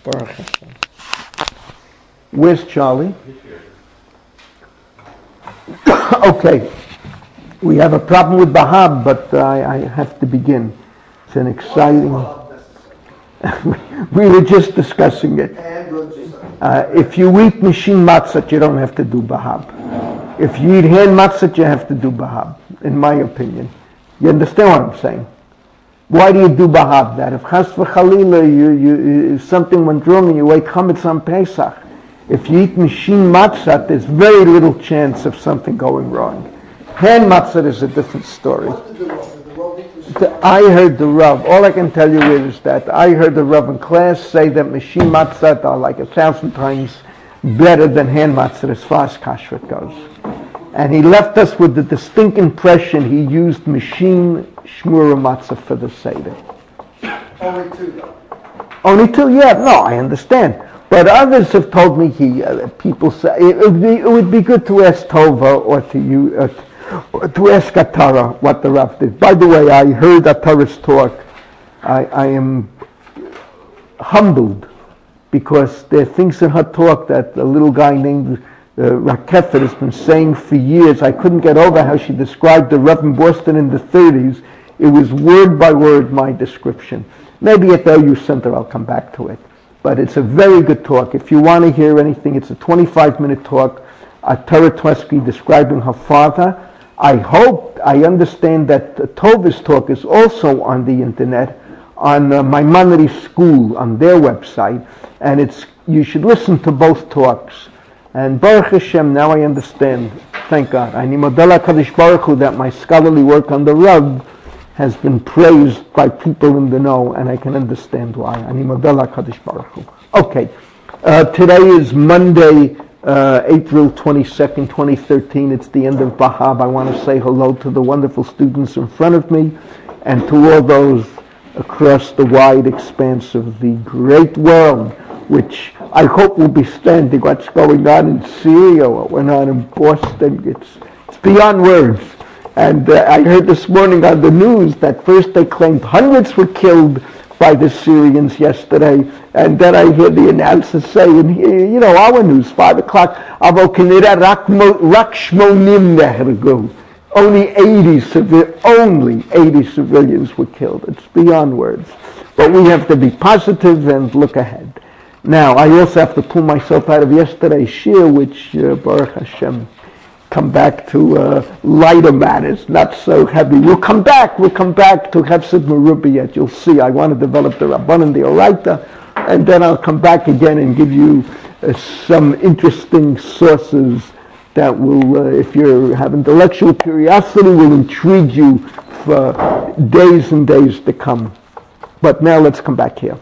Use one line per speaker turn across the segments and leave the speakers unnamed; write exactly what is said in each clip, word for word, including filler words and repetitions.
Baruch Hashem. Where's Charlie? Okay. We have a problem with Bahab, but uh, I, I have to begin. It's an exciting... We were just discussing it. Uh, if you eat machine matzah, you don't have to do Bahab. If you eat hand matzah, you have to do Bahab, in my opinion. You understand what I'm saying? Why do you do Bahab? That if chas v'chalila, you, you, if something went wrong and you ate chametz on Pesach, if you eat machine matzah, there's very little chance of something going wrong. Hand matzah is a different story. I heard the Rav. All I can tell you is that I heard the Rav in class say that machine matzah are like a thousand times better than hand matzah as far as kashrut goes. And he left us with the distinct impression he used machine shmura matzah for the seder.
Only two, though.
Only two, yeah. No, I understand. But others have told me he. Uh, people say it would be it would be good to ask Tova or to you. Uh, To ask Atara what the Rav did. By the way, I heard Atara's talk. I, I am humbled because there are things in her talk that a little guy named uh, Rakefet has been saying for years. I couldn't get over how she described the Rav in Boston in the thirties. It was word by word my description. Maybe at the O U Center I'll come back to it. But it's a very good talk. If you want to hear anything, it's a twenty-five minute talk. Atara Twesky describing her father. I hope, I understand that Tova's talk is also on the internet, on uh, Maimonides School, on their website, and it's you should listen to both talks. And Baruch Hashem, now I understand, thank God. I need Modela Kadosh Baruch Hu that my scholarly work on the Rav has been praised by people in the know, and I can understand why. I need Modela Kadosh Baruch Hu. Okay, uh, today is Monday, Uh, April twenty-second, twenty thirteen. It's the end of Bahab. I want to say hello to the wonderful students in front of me and to all those across the wide expanse of the great world, which I hope will be standing. What's going on in Syria, what went on in Boston, it's, it's beyond words. And uh, I heard this morning on the news that first they claimed hundreds were killed by the Syrians yesterday, and then I hear the announcer saying, you know, our news, five o'clock, only eighty civi- only eighty civilians were killed. It's beyond words. But we have to be positive and look ahead. Now, I also have to pull myself out of yesterday's shir, which, uh, Baruch Hashem, come back to uh, lighter matters, not so heavy. We'll come back, we'll come back to Hefsid Meruba yet. You'll see, I want to develop the Rabbanan, the Oraita, and then I'll come back again and give you uh, some interesting sources that will, uh, if you have intellectual curiosity, will intrigue you for days and days to come. But now let's come back here.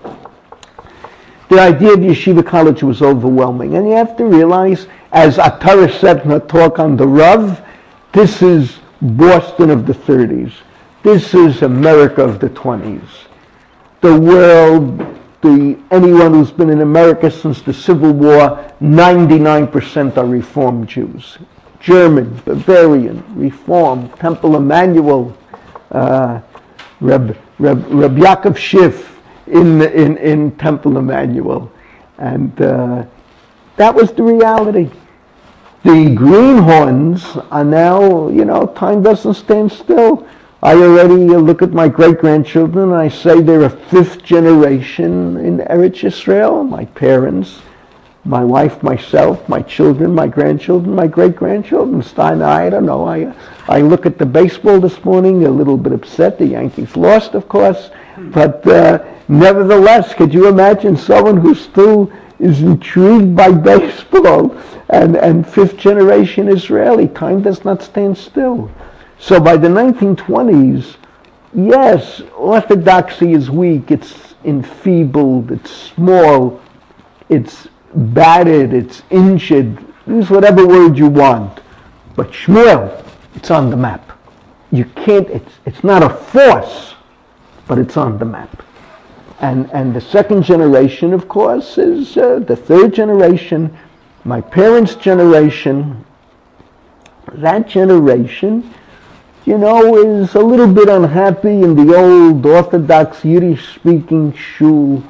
The idea of Yeshiva College was overwhelming, and you have to realize, as Atara said in her talk on the Rav, this is Boston of the thirties. This is America of the twenties. The world, the anyone who's been in America since the Civil War, ninety-nine percent are Reform Jews. German, Bavarian, Reform, Temple Emmanuel, uh, Reb, Reb, Reb Yaakov Schiff in, in, in Temple Emmanuel. And uh, that was the reality. The greenhorns are now, you know, time doesn't stand still. I already look at my great-grandchildren and I say they're a fifth generation in Eretz Yisrael. My parents, my wife, myself, my children, my grandchildren, my great-grandchildren. Stein, I don't know. I, I look at the baseball this morning, a little bit upset. The Yankees lost, of course. But uh, nevertheless, could you imagine someone who still is intrigued by baseball and, and fifth generation Israeli? Time does not stand still. So by the nineteen twenties, yes, orthodoxy is weak, it's enfeebled, it's small, it's battered, it's injured, use whatever word you want. But Shmuel, it's on the map. You can't, it's, it's not a force, but it's on the map. And and the second generation, of course, is uh, the third generation, my parents' generation. That generation, you know, is a little bit unhappy in the old Orthodox Yiddish-speaking shul.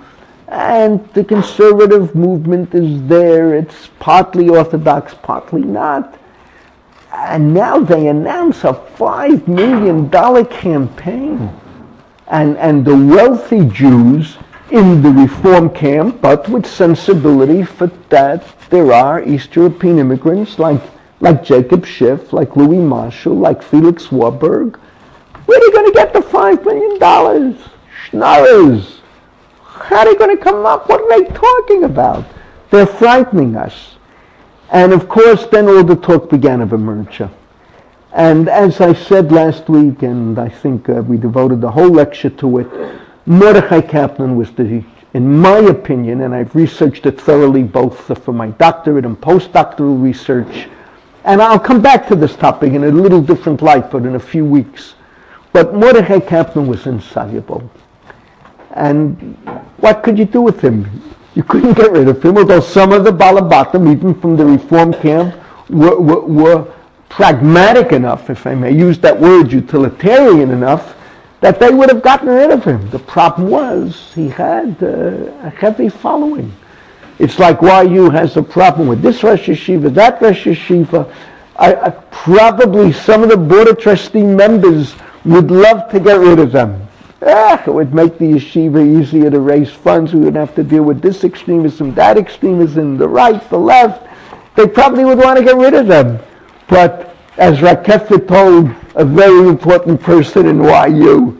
And the conservative movement is there. It's partly orthodox, partly not. And now they announce a five million dollars campaign. And, and the wealthy Jews in the Reform camp, but with sensibility for that there are East European immigrants like, like Jacob Schiff, like Louis Marshall, like Felix Warburg. Where are they going to get the five million dollars? Schnorrers. How are they going to come up? What are they talking about? They're frightening us. And of course, then all the talk began of a merger. And as I said last week, and I think uh, we devoted the whole lecture to it, Mordechai Kaplan was the, in my opinion, and I've researched it thoroughly both for my doctorate and postdoctoral research, and I'll come back to this topic in a little different light, but in a few weeks. But Mordechai Kaplan was insoluble. And what could you do with him? You couldn't get rid of him, although some of the Balabatim, even from the Reform camp, were, were, were pragmatic enough, if I may use that word, utilitarian enough, that they would have gotten rid of him. The problem was he had uh, a heavy following. It's like Y U has a problem with this Rosh Yeshiva, that Rosh Yeshiva. I, I, probably some of the Board of Trustee members would love to get rid of them. Ah, it would make the yeshiva easier to raise funds. We would have to deal with this extremism, that extremism, the right, the left. They probably would want to get rid of them. But as Rakefet told a very important person in Y U,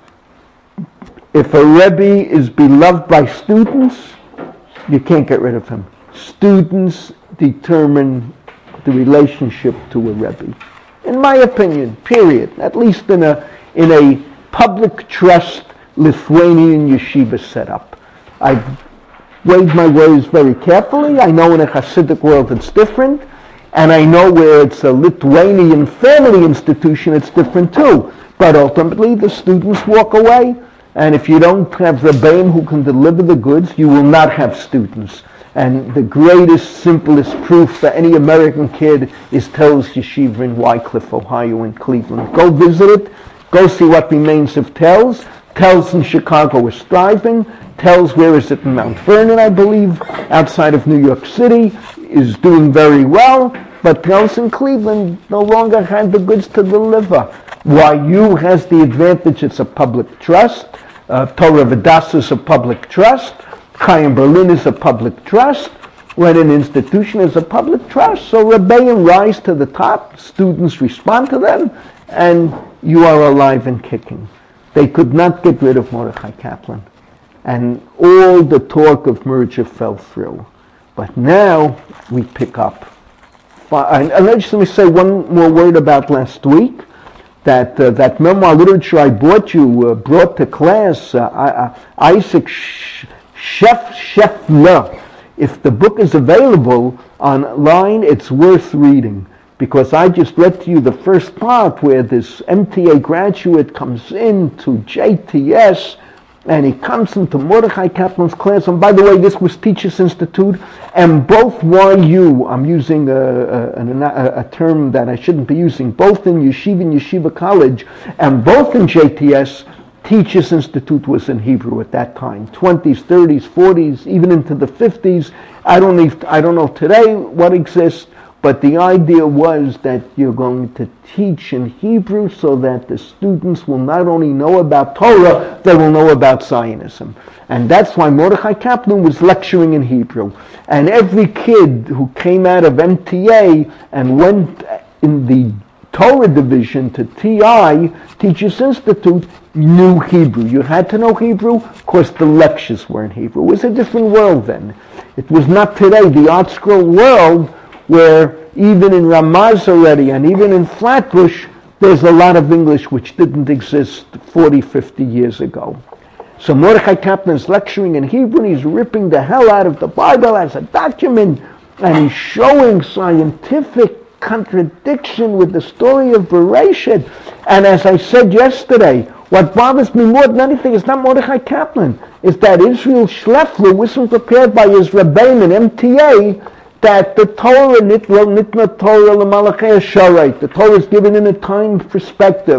if a Rebbe is beloved by students, you can't get rid of him. Students determine the relationship to a Rebbe. In my opinion, period. At least in a in a public trust Lithuanian yeshiva setup. I've weighed my words very carefully. I know in a Hasidic world it's different, and I know where it's a Lithuanian family institution it's different too. But ultimately the students walk away, and if you don't have Rebbeim who can deliver the goods, you will not have students. And the greatest, simplest proof for any American kid is Telz Yeshiva in Wycliffe, Ohio, in Cleveland. Go visit it. Go see what remains of Telz. Telz in Chicago is thriving. Telz, where is it, in Mount Vernon, I believe, outside of New York City, is doing very well. But Telz in Cleveland no longer had the goods to deliver. Y U has the advantage, it's a public trust. Uh, Torah Vodaas is a public trust. Chaim Berlin is a public trust. When an institution is a public trust, so Rebbeim rise to the top, students respond to them, and you are alive and kicking. They could not get rid of Mordechai Kaplan. And all the talk of merger fell through. But now we pick up. And let me say one more word about last week. That uh, that memoir literature I brought you, uh, brought to class, uh, uh, Isaac Chef Scheffler. If the book is available online, it's worth reading. Because I just read to you the first part where this M T A graduate comes into J T S and he comes into Mordechai Kaplan's class. And by the way, this was Teachers Institute, and both Y U, I'm using a, a, a, a term that I shouldn't be using, both in Yeshiva and Yeshiva College, and both in J T S, Teachers Institute was in Hebrew at that time, twenties, thirties, forties, even into the fifties. I don't, even, I don't know today what exists, but the idea was that you're going to teach in Hebrew so that the students will not only know about Torah, they will know about Zionism. And that's why Mordechai Kaplan was lecturing in Hebrew. And every kid who came out of M T A and went in the Torah division to T I, Teachers Institute, knew Hebrew. You had to know Hebrew. Of course, the lectures were in Hebrew. It was a different world then. It was not today, the art scroll world, where even in Ramaz already and even in Flatbush, there's a lot of English which didn't exist forty, fifty years ago. So Mordechai Kaplan's lecturing in Hebrew, and he's ripping the hell out of the Bible as a document, and he's showing scientific contradiction with the story of Bereshit. And as I said yesterday, what bothers me more than anything is not Mordechai Kaplan, is that Israel Schleffler wasn't prepared by his Rebbeim in M T A that the Torah, nitna Torah l'malachei hashareit, the Torah is given in a time perspective.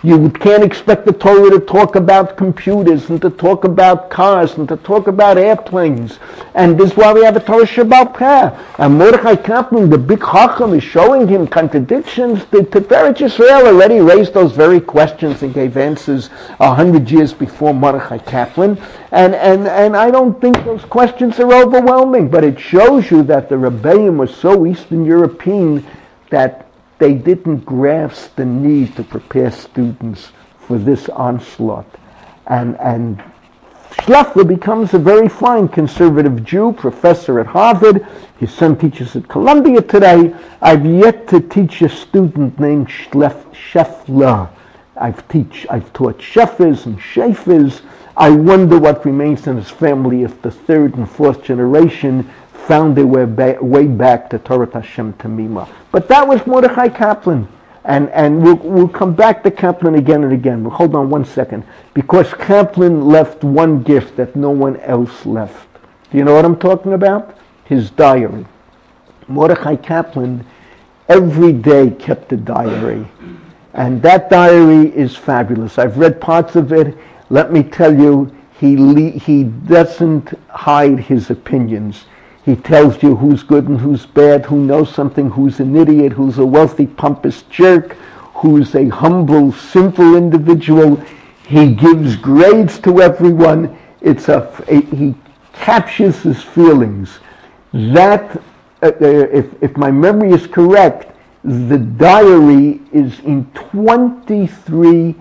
You can't expect the Torah to talk about computers and to talk about cars and to talk about airplanes. And this is why we have a Torah Shabbat prayer. And Mordechai Kaplan, the big Chacham, is showing him contradictions. The Tiferet Yisrael already raised those very questions and gave answers a hundred years before Mordechai Kaplan. And, and, and I don't think those questions are overwhelming, but it shows you that the Rebbeim was so Eastern European that they didn't grasp the need to prepare students for this onslaught. And, and Schlafly becomes a very fine conservative Jew, professor at Harvard. His son teaches at Columbia today. I've yet to teach a student named Schlef, Scheffler. I've, teach, I've taught Sheffers and Shafers. I wonder what remains in his family if the third and fourth generation found their way back, way back to Torah Hashem Tamima. But that was Mordechai Kaplan. And, and we'll, we'll come back to Kaplan again and again. Well, hold on one second. Because Kaplan left one gift that no one else left. Do you know what I'm talking about? His diary. Mordechai Kaplan every day kept a diary. And that diary is fabulous. I've read parts of it. Let me tell you, he le- he doesn't hide his opinions. He tells you who's good and who's bad, who knows something, who's an idiot, who's a wealthy, pompous jerk, who's a humble, simple individual. He gives grades to everyone. It's a, a he captures his feelings. That, uh, uh, if, if my memory is correct, the diary is in twenty-three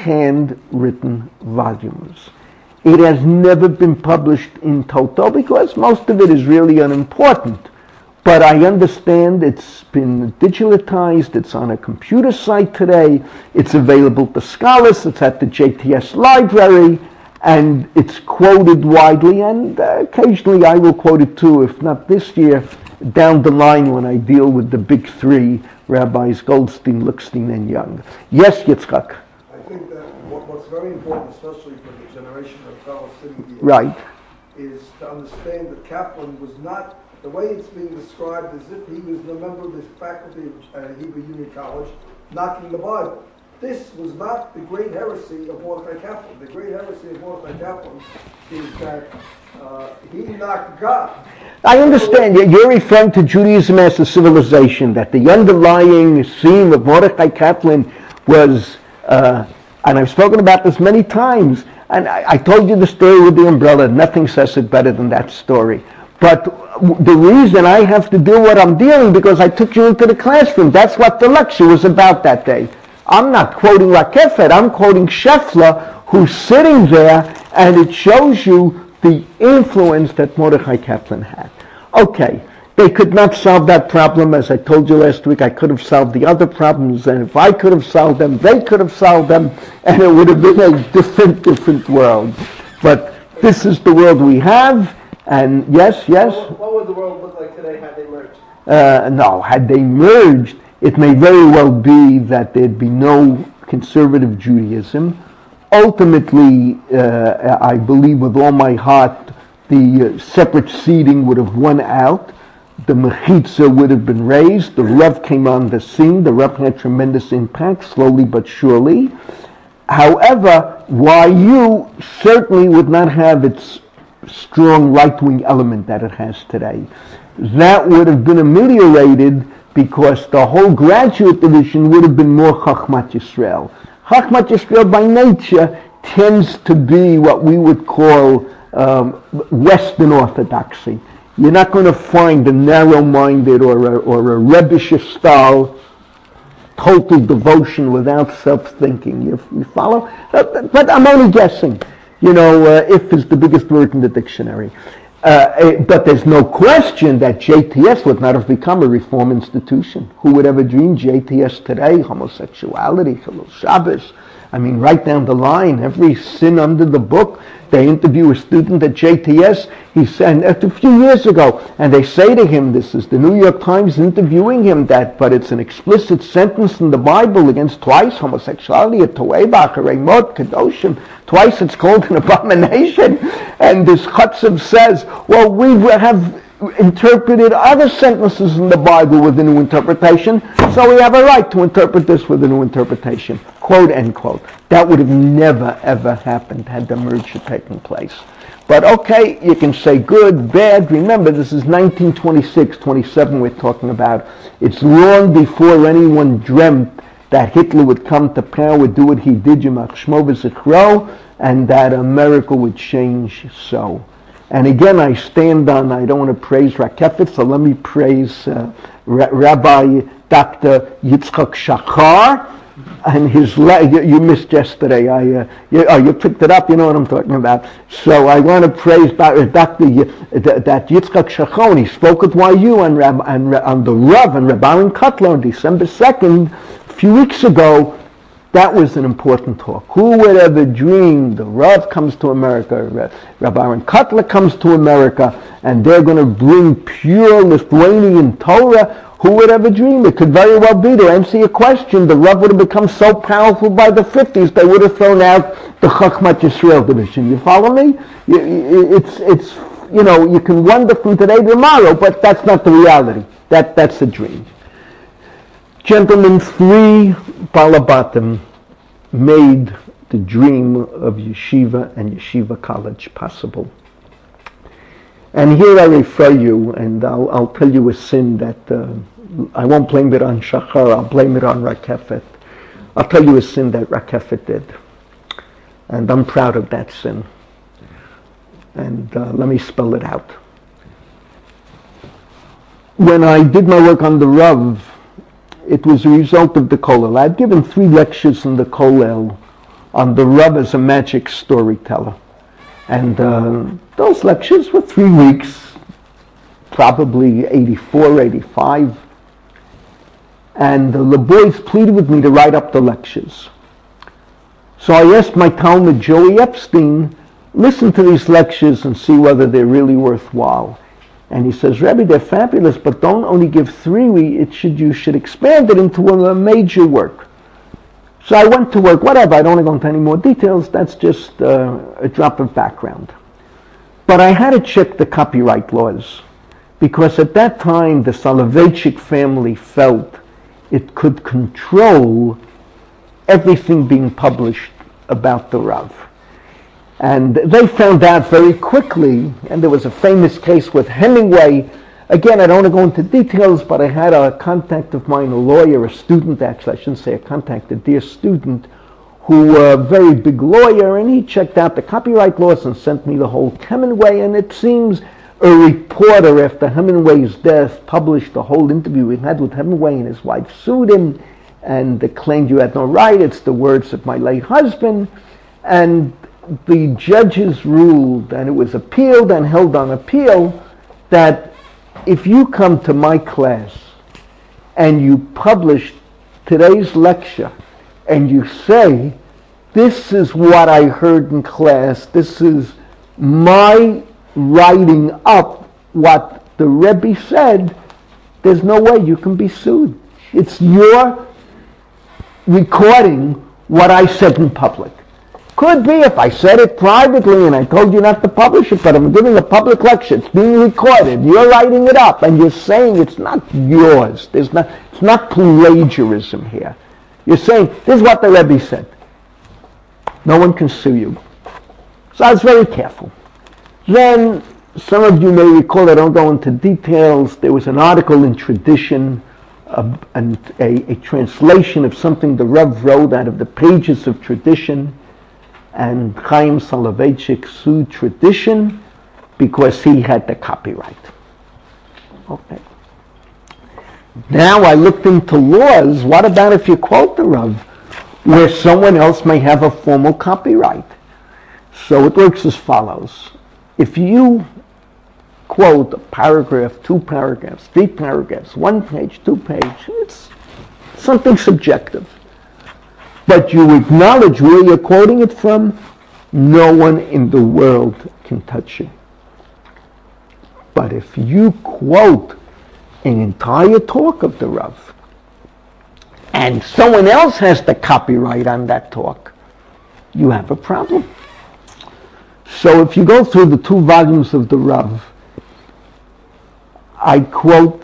handwritten volumes. It has never been published in toto because most of it is really unimportant. But I understand it's been digitalized, it's on a computer site today, it's available to scholars, it's at the J T S library, and it's quoted widely, and uh, occasionally I will quote it too, if not this year, down the line when I deal with the big three, Rabbis Goldstein, Lichtenstein, and Young. Yes, Yitzchak?
I think that what, what's very important, especially for the generation of fellow sitting here,
Right.
is to understand that Kaplan was not, the way it's being described as if he was a member of the faculty of uh, Hebrew Union College knocking the Bible. This was not the great heresy of Mordechai Kaplan. The great heresy of Mordechai Kaplan is that uh, he knocked God.
I understand. You're referring to Judaism as a civilization, that the underlying theme of Mordechai Kaplan was, uh, and I've spoken about this many times, and I, I told you the story with the umbrella. Nothing says it better than that story. But the reason I have to do what I'm doing, because I took you into the classroom. That's what the lecture was about that day. I'm not quoting Rakefet, I'm quoting Scheffler, who's sitting there, and it shows you the influence that Mordechai Kaplan had. Okay, they could not solve that problem. As I told you last week, I could have solved the other problems, and if I could have solved them, they could have solved them, and it would have been a different, different world. But this is the world we have, and yes, yes?
What, what would the world look like today had they merged?
Uh, no, had they merged, it may very well be that there'd be no conservative Judaism. Ultimately, uh, I believe with all my heart, the uh, separate seating would have won out. The Mechitza would have been raised. The Rav came on the scene. The Rav had tremendous impact, slowly but surely. However, Y U certainly would not have its strong right-wing element that it has today. That would have been ameliorated because the whole graduate division would have been more Chachmat Yisrael. Chachmat Yisrael by nature tends to be what we would call um, Western Orthodoxy. You're not going to find a narrow-minded or a, or a Rebbeisher style total devotion without self-thinking. You, you follow? But, but I'm only guessing. You know, uh, if is the biggest word in the dictionary. Uh, but there's no question that J T S would not have become a reform institution. Who would ever dream J T S today? Homosexuality, Hillel Shabbos. I mean, right down the line, every sin under the book. They interview a student at J T S, he said, a few years ago, and they say to him, this is the New York Times interviewing him, that, but it's an explicit sentence in the Bible against twice homosexuality, a toeva, a reimot, kedoshim, twice it's called an abomination. And this Chutzav says, well, we have interpreted other sentences in the Bible with a new interpretation, so we have a right to interpret this with a new interpretation, quote, end quote. That would have never, ever happened had the merger taken place. But okay, you can say good, bad. Remember, this is nineteen twenty-six, twenty-seven we're talking about. It's long before anyone dreamt that Hitler would come to power, do what he did, Yimach Shmo v'Zichro, and that America would change so. And again, I stand on, I don't want to praise Rakefet, so let me praise uh, Ra- Rabbi Doctor Yitzchak Shachar, and his, le- you, you missed yesterday, I, uh, you, oh, you picked it up, you know what I'm talking about. So I want to praise Doctor Y- that Yitzchak Shachar, and he spoke at Y U on, Rab- on, on the Rav and Rabbi Aaron Kotler on December second, a few weeks ago. That was an important talk. Who would ever dream the Rav comes to America, Rabbi Aaron Kotler comes to America, and they're going to bring pure Lithuanian Torah? Who would ever dream? It could very well be, to answer your question, the Rav would have become so powerful by the fifties, they would have thrown out the Chachmat Yisrael division. You follow me? It's, it's, you know, you can wonder from today to tomorrow, but that's not the reality. That, that's a dream. Gentlemen, three Balabatim made the dream of yeshiva and yeshiva college possible. And here I refer you, and I'll, I'll tell you a sin that uh, I won't blame it on Shachar, I'll blame it on Rakefet. I'll tell you a sin that Rakefet did. And I'm proud of that sin. And uh, let me spell it out. When I did my work on the Rav, it was a result of the Kollel. I'd given three lectures in the Kollel on the Rav as a magic storyteller. And uh, those lectures were three weeks, probably eighty-four, eighty-five. And uh, the boys pleaded with me to write up the lectures. So I asked my Talmud, Joey Epstein, listen to these lectures and see whether they're really worthwhile. And he says, Rebbe, they're fabulous, but don't only give three. We, it should, you should expand it into a major work. So I went to work, whatever, I don't want to go into any more details, that's just uh, a drop of background. But I had to check the copyright laws, because at that time the Soloveitchik family felt it could control everything being published about the Rav. And they found out very quickly, and there was a famous case with Hemingway. Again, I don't want to go into details, but I had a contact of mine, a lawyer, a student actually, I shouldn't say a contact, a dear student, who a very big lawyer, and he checked out the copyright laws and sent me the whole Hemingway, and it seems a reporter after Hemingway's death published the whole interview he had with Hemingway, and his wife sued him and claimed you had no right, it's the words of my late husband, and the judges ruled, and it was appealed and held on appeal, that if you come to my class and you publish today's lecture and you say, this is what I heard in class, this is my writing up what the Rebbe said, there's no way you can be sued. It's your recording what I said in public. Could be if I said it privately and I told you not to publish it, but I'm giving a public lecture, it's being recorded, you're writing it up, and you're saying it's not yours. There's not, it's not plagiarism here. You're saying, this is what the Rebbe said. No one can sue you. So I was very careful. Then, some of you may recall, I don't go into details, there was an article in Tradition, a, a, a translation of something the Rav wrote out of the pages of Tradition, and Chaim Soloveitchik sued Tradition because he had the copyright. Okay. Now I looked into laws. What about if you quote the Rav, where someone else may have a formal copyright? So it works as follows. If you quote a paragraph, two paragraphs, three paragraphs, one page, two page, it's something subjective. But you acknowledge where you're quoting it from, no one in the world can touch you. But if you quote an entire talk of the Rav, and someone else has the copyright on that talk, you have a problem. So if you go through the two volumes of the Rav, I quote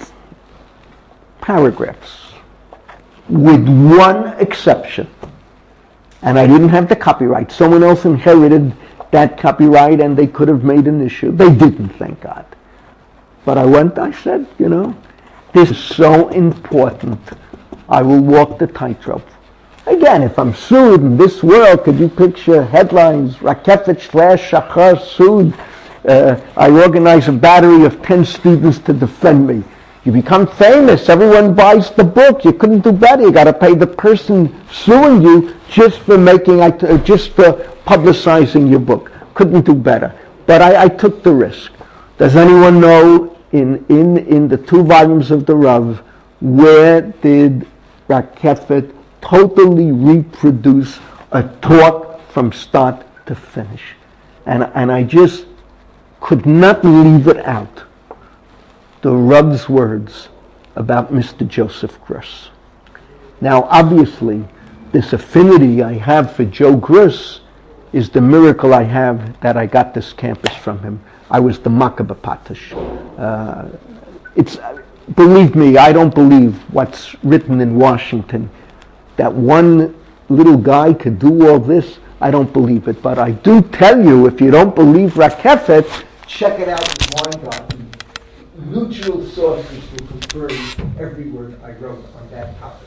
paragraphs with one exception. And I didn't have the copyright. Someone else inherited that copyright and they could have made an issue. They didn't, thank God. But I went, I said, you know, this is so important. I will walk the tightrope. Again, if I'm sued in this world, could you picture headlines, Rakefet slash Shachar sued, uh, I organize a battery of ten students to defend me. You become famous, everyone buys the book, you couldn't do better, you got to pay the person suing you just for making, just for publicizing your book. Couldn't do better. But I, I took the risk. Does anyone know in, in, in the two volumes of the Rav, where did Rakefet totally reproduce a talk from start to finish? And, and I just could not leave it out. The Rav's words about Mister Joseph Gruss. Now, obviously, this affinity I have for Joe Gruss is the miracle I have that I got this campus from him. I was the Makkah Patash. Uh, it's, believe me, I don't believe what's written in Washington. That one little guy could do all this, I don't believe it. But I do tell you, if you don't believe Rakefet, check it out in Weingarten. Neutral sources will confirm every word I wrote on that topic.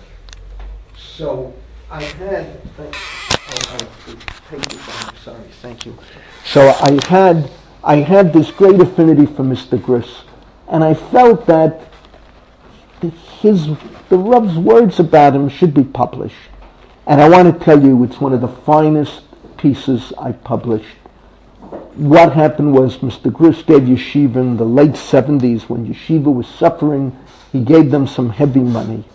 So I had, thank, oh, oh, take this down, sorry, thank you. So I had, I had this great affinity for Mister Gruss, and I felt that his, the Rav's words about him should be published. And I want to tell you, it's one of the finest pieces I published. What happened was Mister Gruss gave Yeshiva in the late seventies, when Yeshiva was suffering, he gave them some heavy money.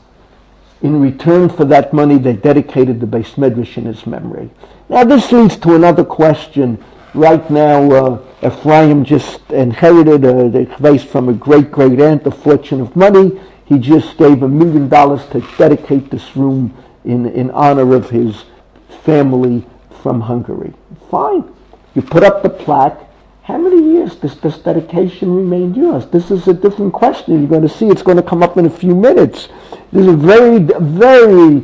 In return for that money, they dedicated the Beis Medrash in his memory. Now this leads to another question. Right now, uh, Ephraim just inherited a, the chveis from a great-great-aunt, a fortune of money. He just gave a million dollars to dedicate this room in, in honor of his family from Hungary. Fine. You put up the plaque. How many years does this dedication remain yours? This is a different question. You're going to see it's going to come up in a few minutes. This is a very, very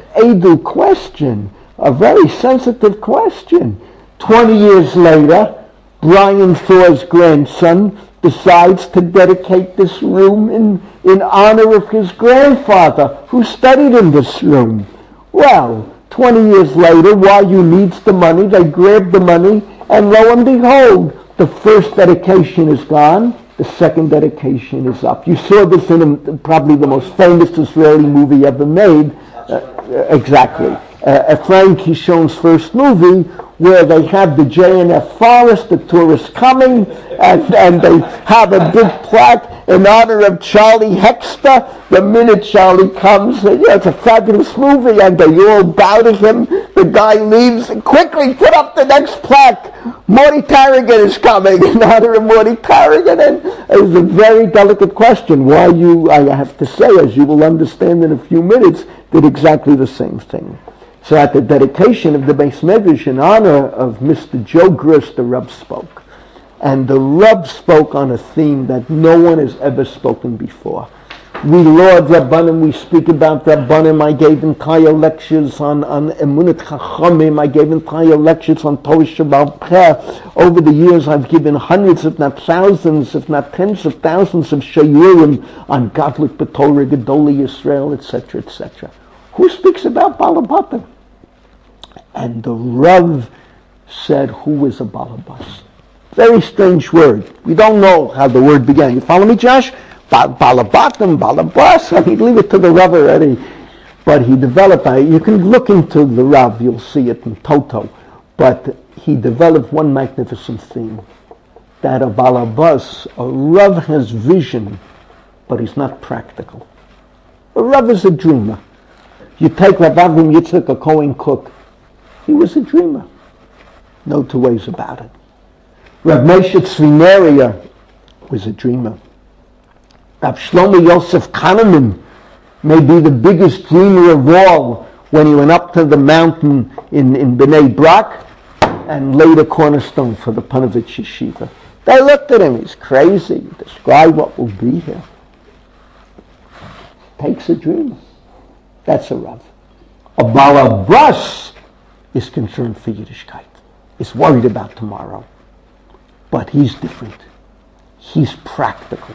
edu question, a very sensitive question. Twenty years later, Brian Thor's grandson decides to dedicate this room in, in honor of his grandfather, who studied in this room. Well, twenty years later, while you needs the money, they grab the money, and lo and behold, the first dedication is gone, the second dedication is up. You saw this in a, probably the most famous Israeli movie ever made. Uh, exactly. Uh, Frank Kishon's first movie, where they have the J N F forest, the tourists coming, and, and they have a big plaque in honor of Charlie Hexter. The minute Charlie comes, uh, yeah, it's a fabulous movie, and they all bow to him. The guy leaves, and quickly put up the next plaque. Morty Tarragon is coming in honor of Morty Tarragon. And it's a very delicate question. Why you, I have to say, as you will understand in a few minutes, did exactly the same thing. So at the dedication of the Beis Medrash in honor of Mister Joe Gruss, the Rav spoke. And the Rav spoke on a theme that no one has ever spoken before. We Lord Rabbanim, we speak about Rabbanim. I gave entire lectures on, on Emunat Chachamim. I gave entire lectures on Torah Sheba'al Peh. Over the years, I've given hundreds, if not thousands, if not tens of thousands of shiurim on Godlik B'Torah, Gedolei Yisrael, et cetera, et cetera. Who speaks about Balabata? And the Rav said, who is a balabas? Very strange word. We don't know how the word began. You follow me, Josh? Ba- balabatim, balabas. I mean, leave it to the Rav already. But he developed, you can look into the Rav, you'll see it in Toto. But he developed one magnificent theme. That a balabas, a Rav has vision, but he's not practical. A Rav is a dreamer. You take Rav Avram Yitzchak, a Kohen Cook. He was a dreamer. No two ways about it. Rav Moshe Tzvineria was a dreamer. Rav Shlomo Yosef Kahneman may be the biggest dreamer of all when he went up to the mountain in, in Bnei Brak and laid a cornerstone for the Panovich Yeshiva. They looked at him, he's crazy. Describe what will be here. Takes a dream. That's a Rav. A Balabas is concerned for Yiddishkeit. He's worried about tomorrow. But he's different. He's practical.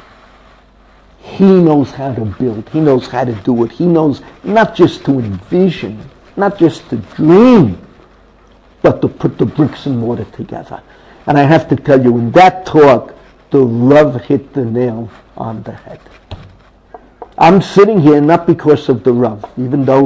He knows how to build. He knows how to do it. He knows not just to envision, not just to dream, but to put the bricks and mortar together. And I have to tell you, in that talk, the Rav hit the nail on the head. I'm sitting here not because of the Rav, even though,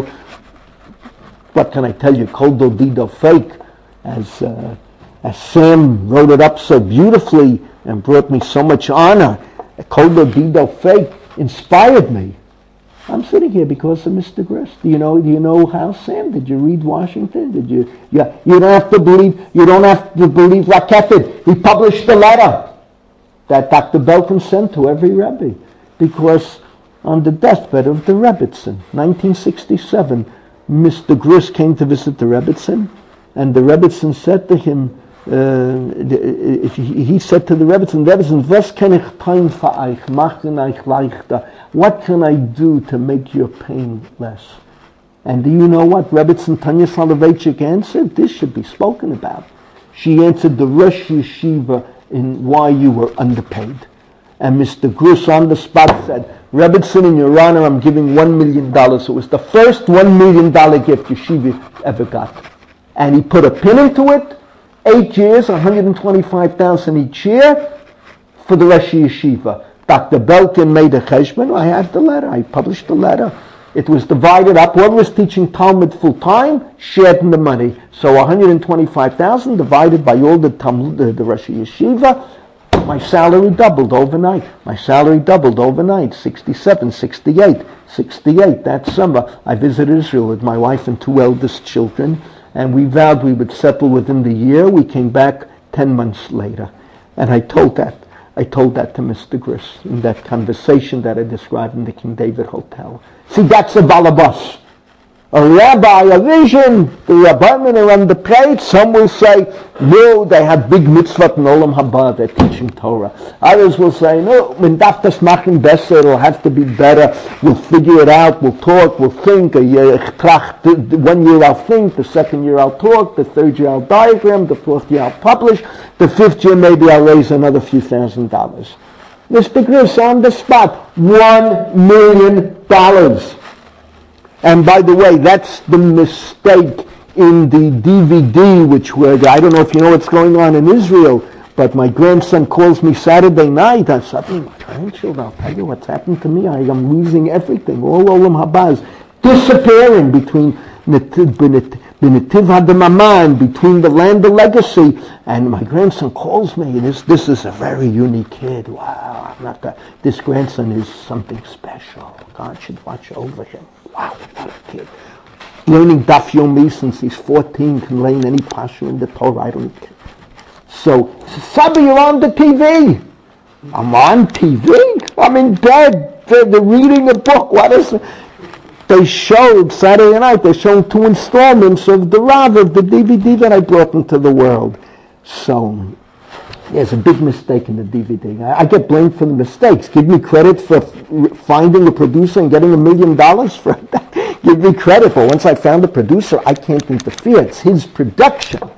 what can I tell you, Kol Dodido fake, as, uh, as Sam wrote it up so beautifully and brought me so much honor. Kol Dodido fake inspired me. I'm sitting here because of Mister Grist. Do you know? Do you know how, Sam? Did you read Washington? Did you? Yeah. You don't have to believe. You don't have to believe Raketid. He published the letter that Doctor Belkin sent to every Rebbe, because on the deathbed of the Rebbitzin, nineteen sixty-seven, Mister Grist came to visit the Rebbitzin, and the Rebbitzin said to him. Uh, he, he said to the Rebbitzin, Rebbitzin, was kann ich tun für euch, machen euch leichter? What can I do to make your pain less? And do you know what Rebbitzin Tanya Soloveitchik answered? This should be spoken about. She answered the Rosh Yeshiva in why you were underpaid. And Mister Grus on the spot said, Rebbitzin, in your honor, I'm giving one million dollars. It was the first one million dollars gift Yeshiva ever got. And he put a pin into it. Eight years, one hundred twenty-five thousand dollars each year for the Rosh Yeshiva. Doctor Belkin made a cheshbon. I had the letter. I published the letter. It was divided up. Whoever was teaching Talmud full time shared in the money. So one hundred twenty-five thousand dollars divided by all the Talmud, the, the Rosh Yeshiva. My salary doubled overnight. My salary doubled overnight. sixty-seven, sixty-eight, sixty-eight. That summer, I visited Israel with my wife and two eldest children. And we vowed we would settle within the year. We came back ten months later. And I told that. I told that to Mister Grist in that conversation that I described in the King David Hotel. See, that's a balabas. A rabbi, a vision. The rabbanim are underpaid. Some will say, no, they have big mitzvot in Olam Haba. They're teaching Torah. Others will say, no, when daftas machen besser, it'll have to be better. We'll figure it out. We'll talk. We'll think. A year, one year I'll think. The second year I'll talk. The third year I'll diagram. The fourth year I'll publish. The fifth year maybe I'll raise another few thousand dollars. Mister Griss on the spot, one million dollars. And by the way, that's the mistake in the D V D, which were, I don't know if you know what's going on in Israel, but my grandson calls me Saturday night. I said, my grandchildren, I'll tell you what's happened to me. I am losing everything. All Olam Haba is disappearing between B'netiv Hadamama, between the land of legacy. And my grandson calls me, and this, this is a very unique kid. Wow, I'm not that. This grandson is something special. God should watch over him. Wow, what a kid. Learning Daf Yomi since he's fourteen, can learn any pasha in the Torah. I don't care. So, Sabi, you're on the T V. I'm on T V? I'm in bed. They're, they're reading a book. What is it? They showed, Saturday night, they showed two installments of the Rav, of the D V D that I brought into the world. So, there's a big mistake in the D V D. I, I get blamed for the mistakes. Give me credit for f- finding a producer and getting a million dollars for that. Give me credit, but once I found a producer, I can't interfere. It's his production.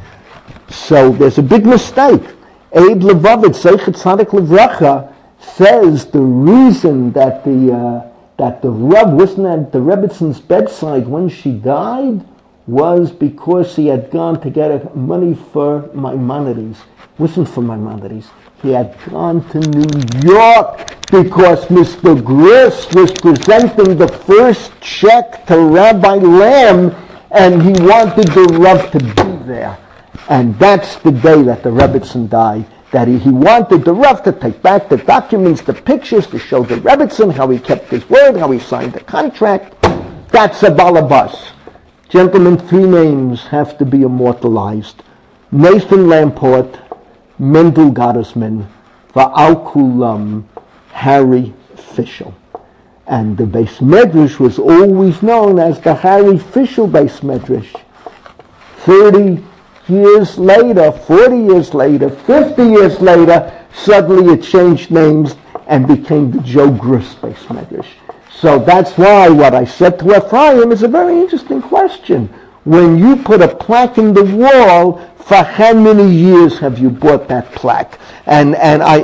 So there's a big mistake. Abe Levovitz, Zeichet Tzadik Livracha, says the reason that the uh, that the Rav wasn't at the Rebbitzins' bedside when she died was because he had gone to get money for Maimonides. Wasn't for Maimonides. He had gone to New York because Mister Grist was presenting the first check to Rabbi Lamb, and he wanted the Rav to be there. And that's the day that the Rebbitzin died. That he, he wanted the Rav to take back the documents, the pictures, to show the Rebbitzin how he kept his word, how he signed the contract. That's a balabas. Gentlemen, three names have to be immortalized. Nathan Lamport, Mendel Gottesman, Va'al Kulam, Harry Fischel. And the Beis Medrash was always known as the Harry Fischel Beis Medrash. thirty years later, forty years later, fifty years later, suddenly it changed names and became the Joe Grus Beis Medrash. So that's why what I said to Ephraim is a very interesting question. When you put a plaque in the wall, for how many years have you bought that plaque? And and I,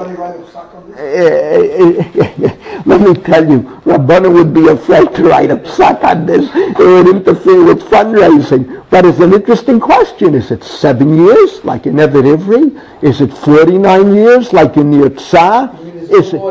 uh, let me tell you, Rabbanu would be afraid to write a psak on this. It would interfere with fundraising. But it's an interesting question. Is it seven years, like in Evet Ivri? Is it forty-nine years, like in Yitzhak? Is it?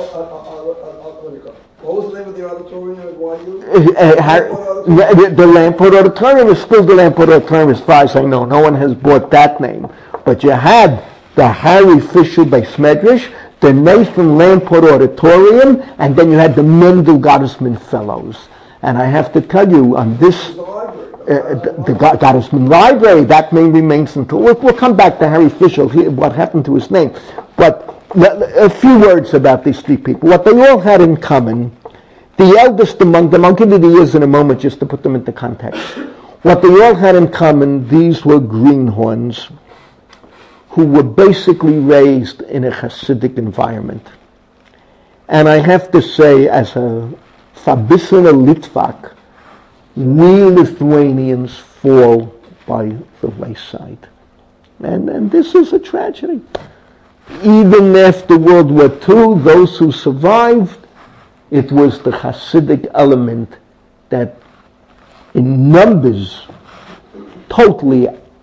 What was the name of the auditorium at Y U?
Uh, uh, the, the Lamport Auditorium is still the Lamport Auditorium as far as I know. No one has bought that name. But you had the Harry Fisher Beis Medrash, the Nathan Lamport Auditorium, and then you had the Mendel Gottesman Fellows. And I have to tell you, on this, uh, the, the Gottesman Library, that name remains until, we'll, we'll come back to Harry Fisher, what happened to his name. But a few words about these three people. What they all had in common, the eldest among them, I'll give you the years in a moment just to put them into context. What they all had in common, these were greenhorns who were basically raised in a Hasidic environment. And I have to say, as a Fabisina Litvak, we Lithuanians fall by the wayside. And, and this is a tragedy. Even after World War Two, those who survived, it was the Hasidic element that in numbers totally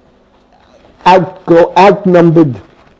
outgo, outnumbered,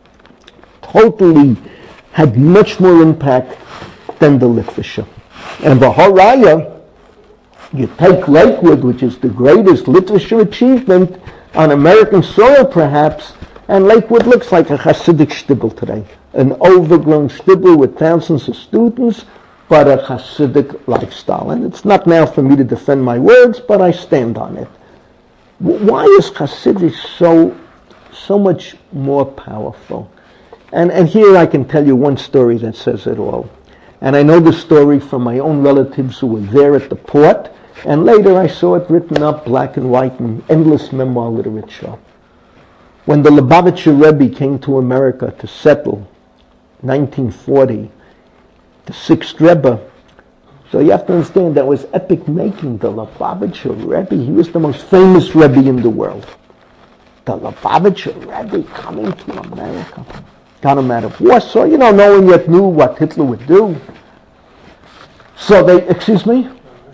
totally had much more impact than the Litvisha. And the Horaya, you take Lakewood, which is the greatest Litvisha achievement on American soil perhaps, and Lakewood looks like a Hasidic shtibel today. An overgrown shtibel with thousands of students, but a Hasidic lifestyle. And it's not now for me to defend my words, but I stand on it. Why is Hasidus so so much more powerful? And and here I can tell you one story that says it all. And I know the story from my own relatives who were there at the port, and later I saw it written up black and white in endless memoir literature. When the Lubavitcher Rebbe came to America to settle, nineteen forty, the sixth Rebbe, so you have to understand that was epic making. The Lubavitcher Rebbe, he was the most famous Rebbe in the world. The Lubavitcher Rebbe coming to America. Got him out of Warsaw, you know, no one yet knew what Hitler would do. So they, excuse me?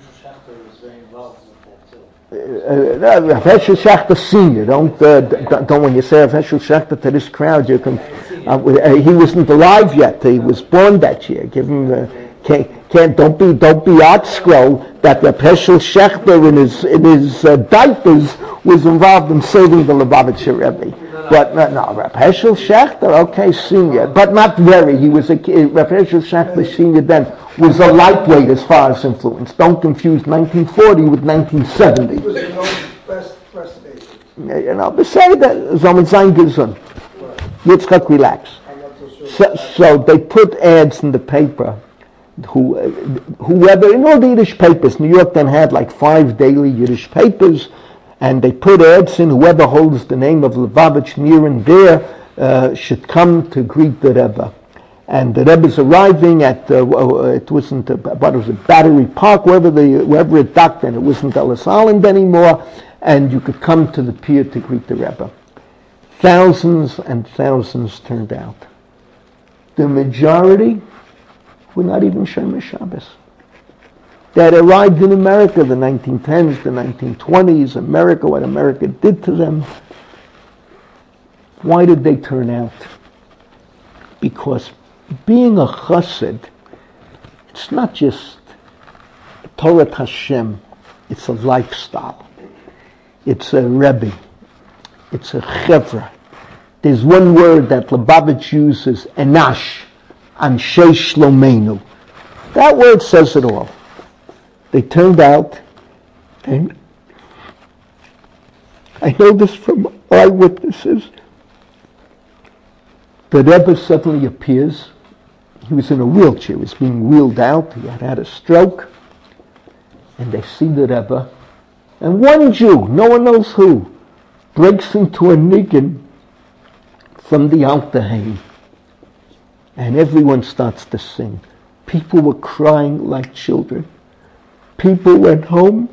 Rav Heschel Schachter Senior. Don't, uh, don't, don't when you say Rav Heschel Schachter to this crowd, you can. Uh, he wasn't alive yet. He was born that year. Give him. Uh, can't, can't. Don't be. Don't be art scroll that Rav Heschel Schachter in his in his uh, diapers was involved in saving the Lubavitcher Rebbe. But no, no, Rav Heschel Schachter, okay, senior, but not very. He was a Rav Heschel Schachter Senior then was a lightweight as far as influence. Don't confuse nineteen forty with nineteen seventy.
He was the known best press agent.
You know, but say that, soll man sein gesund. Yitzchak, relax.
I'm not so sure.
So, so they put ads in the paper. Who, uh, whoever, in all the Yiddish papers, New York then had like five daily Yiddish papers, and they put ads in, whoever holds the name of Lubavitch near and there uh, should come to greet the Rebbe. And the Rebbe's arriving at, uh, it wasn't, a, what was it, Battery Park, wherever, the, wherever it docked, and it wasn't Ellis Island anymore, and you could come to the pier to greet the Rebbe. Thousands and thousands turned out. The majority were not even Shomer Shabbos. They had arrived in America, the nineteen tens, the nineteen twenties, America, what America did to them. Why did they turn out? Because being a chassid, it's not just Torah Hashem, it's a lifestyle. It's a Rebbe. It's a chevra. There's one word that Lubavitch uses, enash, anshe shlomenu. That word says it all. They turned out, and I know this from eyewitnesses, the Rebbe suddenly appears. He was in a wheelchair. He was being wheeled out. He had had a stroke. And they see the Rebbe. And one Jew, no one knows who, breaks into a niggin from the Alterheim, and everyone starts to sing. People were crying like children. People went home,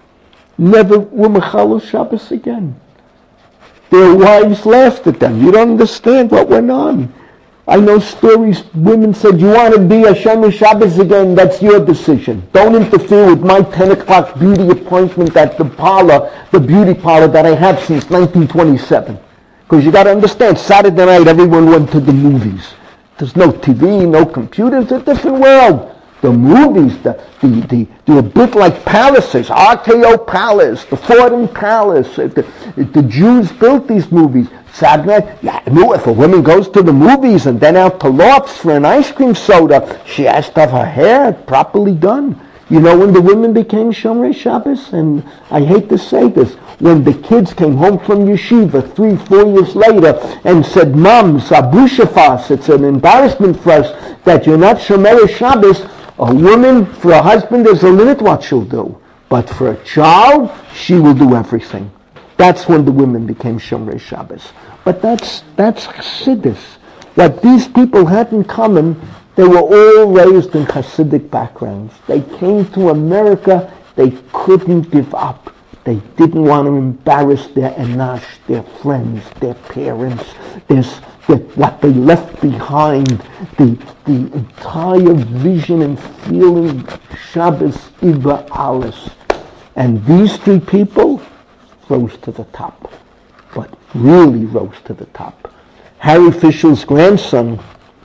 never were Mechalel Shabbos again. Their wives laughed at them. You don't understand what went on. I know stories, women said, you want to be a Shomer Shabbos again, that's your decision. Don't interfere with my ten o'clock beauty appointment at the parlor, the beauty parlor that I have since nineteen twenty-seven. Because you got to understand, Saturday night everyone went to the movies. There's no T V, no computers, it's a different world. The movies, the, the, the, they're a bit like palaces, R K O Palace, the Fordham Palace. The, the Jews built these movies. Saturday night, yeah, no, if a woman goes to the movies and then out to Lofts for an ice cream soda, she has to have her hair properly done. You know when the women became Shomer Shabbos? And I hate to say this, when the kids came home from yeshiva three, four years later and said, Mom, it's a busha fas, it's an embarrassment for us that you're not Shomer Shabbos. A woman, for a husband, there's a limit what she'll do. But for a child, she will do everything. That's when the women became Shomer Shabbos. But that's that's Chassidus. What these people had in common, they were all raised in Hasidic backgrounds. They came to America, they couldn't give up. They didn't want to embarrass their enash, their friends, their parents, this, the, what they left behind, the, the entire vision and feeling Shabbos Iba Alis. And these three people rose to the top, but really rose to the top. Harry Fischel's grandson,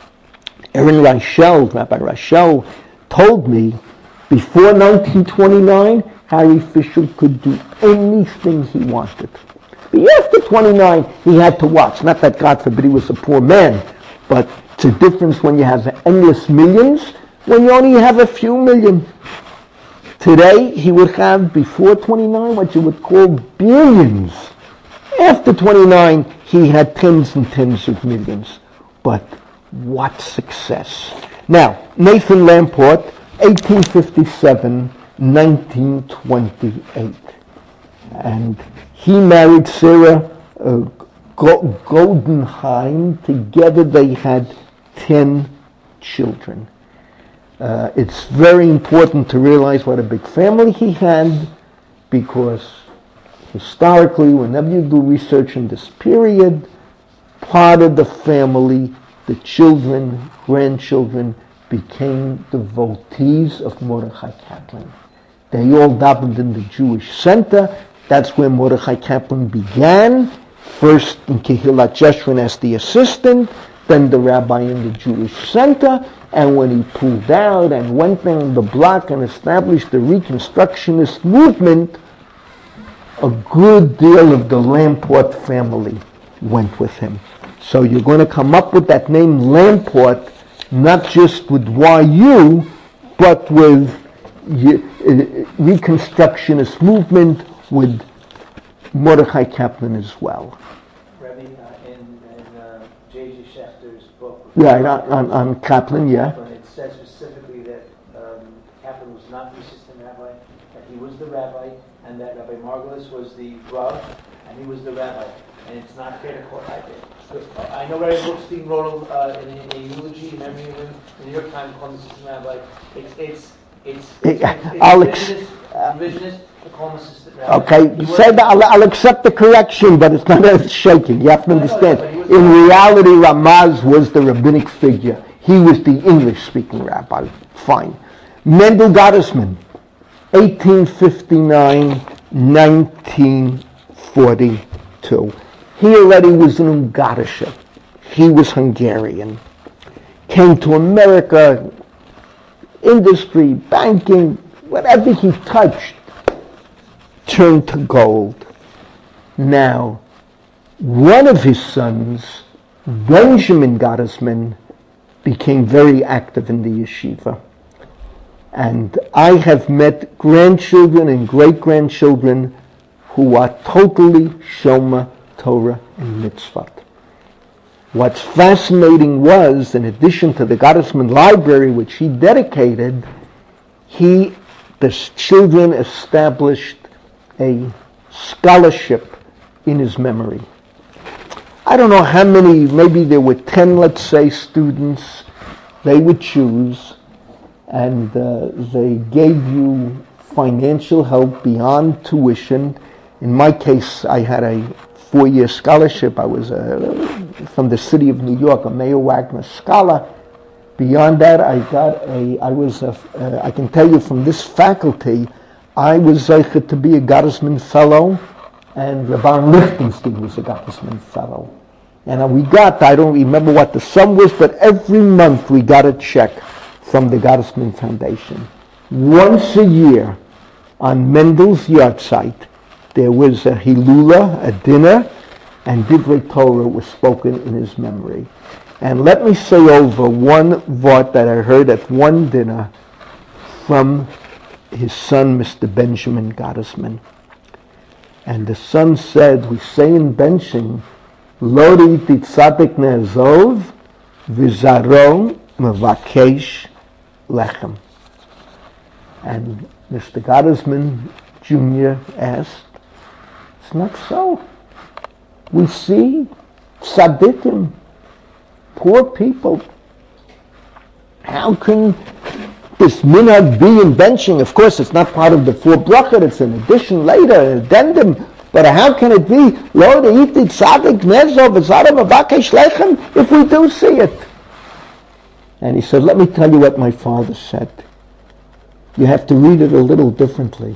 Aaron Reichel, Rabbi Reichel, told me before nineteen twenty-nine, Harry Fischel could do anything he wanted. But after twenty-nine, he had to watch. Not that, God forbid, he was a poor man, but it's a difference when you have endless millions, when you only have a few million. Today, he would have, before twenty-nine, what you would call billions. After twenty-nine, he had tens and tens of millions. But what success. Now, Nathan Lamport, eighteen fifty-seven, nineteen twenty-eight. And he married Sarah uh, Go- Goldenheim. Together they had ten children. Uh, it's very important to realize what a big family he had, because historically, whenever you do research in this period, part of the family, the children, grandchildren, became devotees of Mordechai Kaplan. They all davened in the Jewish center. That's where Mordechai Kaplan began, first in Kehillat Jeshurun as the assistant, then the rabbi in the Jewish center, and when he pulled out and went down the block and established the Reconstructionist movement, a good deal of the Lamport family went with him. So you're going to come up with that name Lamport, not just with Y U, but with Reconstructionist movement, with Mordechai Kaplan as well.
Rabbi, uh, in, in uh, J J Schechter's book,
Right, on, on, on Kaplan, yeah.
Kaplan, it says specifically that um, Kaplan was not the assistant rabbi, that he was the rabbi, and that Rabbi Margulis was the rav, and he was the rabbi. And it's not fair to call it. I know Rabbi Brookstein wrote uh, in, a, in a eulogy in memory of him, the New York Times called him assistant rabbi. It's it's it's, it's, it's, it's
Alex,
revisionist, uh, revisionist to call him assistant rabbi.
Okay,
He
say that, I'll, I'll accept the correction, but it's not earth shaking. You have to understand. In reality, Ramaz was the rabbinic figure. He was the English-speaking rabbi. Fine. Mendel Gottesman, eighteen fifty-nine, nineteen forty-two. He already was an Ungarischer. He was Hungarian. Came to America, industry, banking, whatever he touched turned to gold. Now, one of his sons, Benjamin Gottesman, became very active in the yeshiva. And I have met grandchildren and great-grandchildren who are totally Shomer Torah and Mitzvot. What's fascinating was, in addition to the Gottesman Library, which he dedicated, he, the children established a scholarship in his memory. I don't know how many, maybe there were ten, let's say, students they would choose, and uh, they gave you financial help beyond tuition. In my case, I had a four-year scholarship. I was uh, from the city of New York, a Mayor Wagner Scholar. Beyond that, I got a, I was, a, uh, I can tell you from this faculty, I was zeichet to be a Gottesman Fellow, and Baron Lichtenstein was a Gottesman Fellow. And uh, we got, I don't remember what the sum was, but every month we got a check from the Gottesman Foundation. Once a year, on Mendel's yahrzeit, there was a Hilula, a dinner, and Divrei Torah was spoken in his memory. And let me say over one vort that I heard at one dinner from his son, Mister Benjamin Gottesman. And the son said, we say in benching, Lo riti tzadik ne'ezov, v'zaro mevakesh lechem. And Mister Gottesman Junior asked, it's not so. We see tzaddikim, poor people. How can this minhag be in benching? Of course, it's not part of the four brachot, it's an addition later, an addendum. But how can it be, Lo re'iti tzadik ne'ezov, v'zaro mevakesh lechem, if we do see it? And he said, let me tell you what my father said. You have to read it a little differently.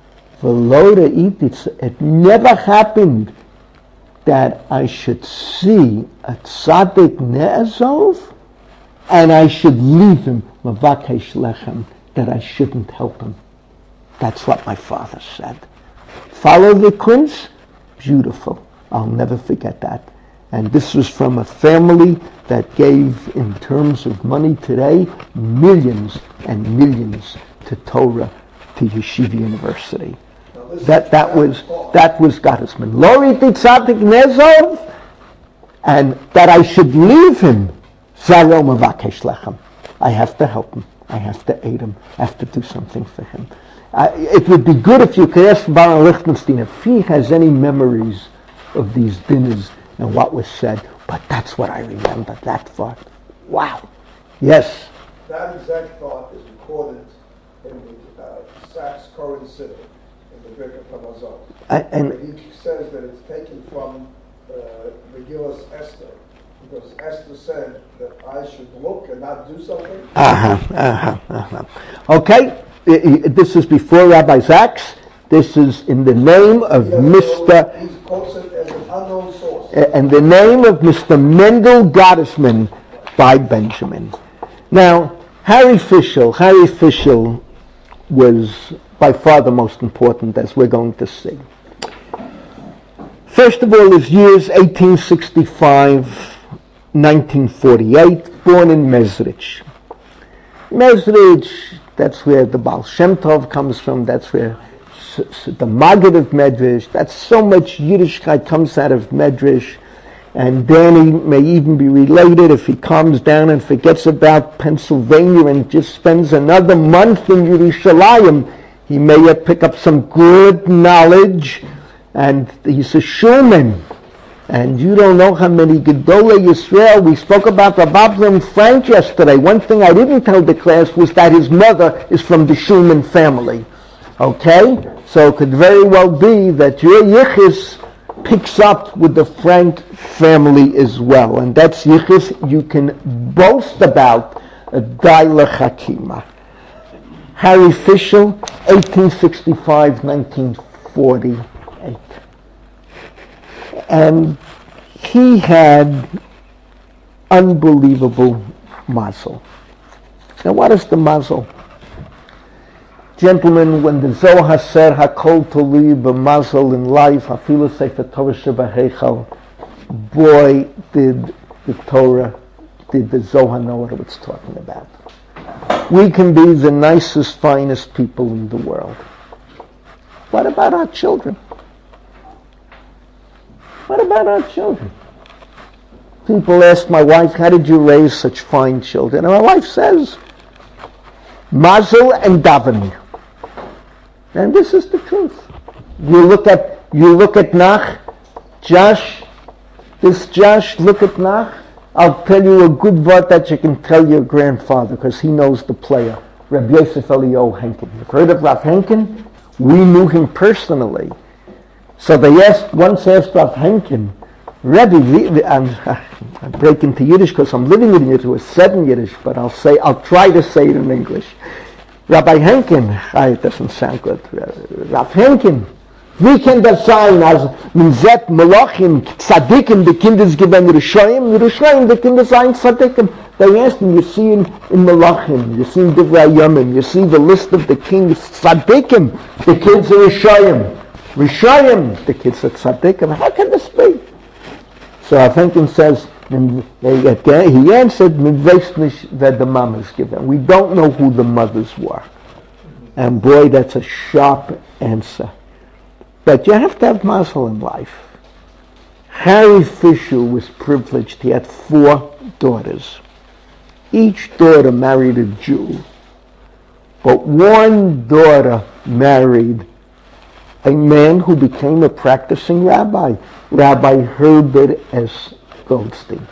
It never happened that I should see a tzaddik ne'ezov and I should leave him, mavakesh lechem, that I shouldn't help him. That's what my father said. Follow the Quince? Beautiful. I'll never forget that. And this was from a family that gave, in terms of money today, millions and millions to Torah, to Yeshiva University. That that was that was Gottesman. Lo riti tzadik ne'ezov, and that I should leave him. Zaro mevakesh lechem. I have to help him. I have to aid him. I have to do something for him. Uh, it would be good if you could ask Baron Lichtenstein if he has any memories of these dinners and what was said. But that's what I remember. That thought. Wow. Yes.
That exact thought is recorded in the uh, Sachs Koren Siddur, in the Birkat Hamazon.
And
he says that it's taken from uh, Megillus Esther, because Esther said that I should look and not do something.
Uh-huh, uh-huh, uh-huh. Okay, this is before Rabbi Sachs. This is in the name of Mister
He quotes it as an unknown source.
And the name of Mister Mendel Gottesman by Benjamin. Now, Harry Fischel, Harry Fischel was by far the most important, as we're going to see. First of all, his years eighteen sixty-five, nineteen forty-eight, born in Mezrich. Mezrich, that's where the Baal Shem Tov comes from, that's where the Maggid of Medrash, that's so much Yiddishkeit comes out of Medrash. And Danny may even be related if he calms down and forgets about Pennsylvania and just spends another month in Yerushalayim. He may yet pick up some good knowledge, and he's a shulman. And you don't know how many Gedolei Yisrael. We spoke about Rav Avram Frank yesterday. One thing I didn't tell the class was that his mother is from the Shulman family. Okay? So it could very well be that your Yichus picks up with the Frank family as well. And that's Yichus you can boast about, a Daila Chakima. Harry Fischel, eighteen sixty-five to nineteen forty-eight. And he had unbelievable mazel. Now what is the mazel? Gentlemen, when the Zohar said Hakol Toli b'mazel in life, Afilu Sefer Torah Shebaheichal, boy, did the Torah, did the Zohar know what it's talking about. We can be the nicest, finest people in the world. What about our children? What about our children? People ask my wife, how did you raise such fine children? And my wife says, mazel and davening. And this is the truth. You look at you look at Nach, Josh, this Josh, look at Nach. I'll tell you a good word that you can tell your grandfather because he knows the player. Rabbi Yosef Eliyahu Henkin. You've heard of Rav Henkin? We knew him personally. So they asked, once asked Rav Henkin, Rebbe, we, I'm, I'm breaking to Yiddish because I'm living in Yiddish. It was said in Yiddish, but I'll say, I'll try to say it in English. Rabbi Henkin, ah, it doesn't sound good. Rav Henkin, wie kann das sein, als man sagt, Malachim, Tzadikim, die Kinder geben Rishoyim, Rishoyim, die Kinder sein Tzadikim. They asked him, you see in, in Malachim, you see in Divrei Yomim, you see the list of the kings, Tzadikim, the kids are Rishoyim. Rishoyim, the kids are Tzadikim. How can this be? So Rav Henkin says, and he answered, that the mamas given. We don't know who the mothers were. And boy, that's a sharp answer. But you have to have mazel in life. Harry Fisher was privileged. He had four daughters. Each daughter married a Jew. But one daughter married a man who became a practicing rabbi, Rabbi Herbert S. Goldstein.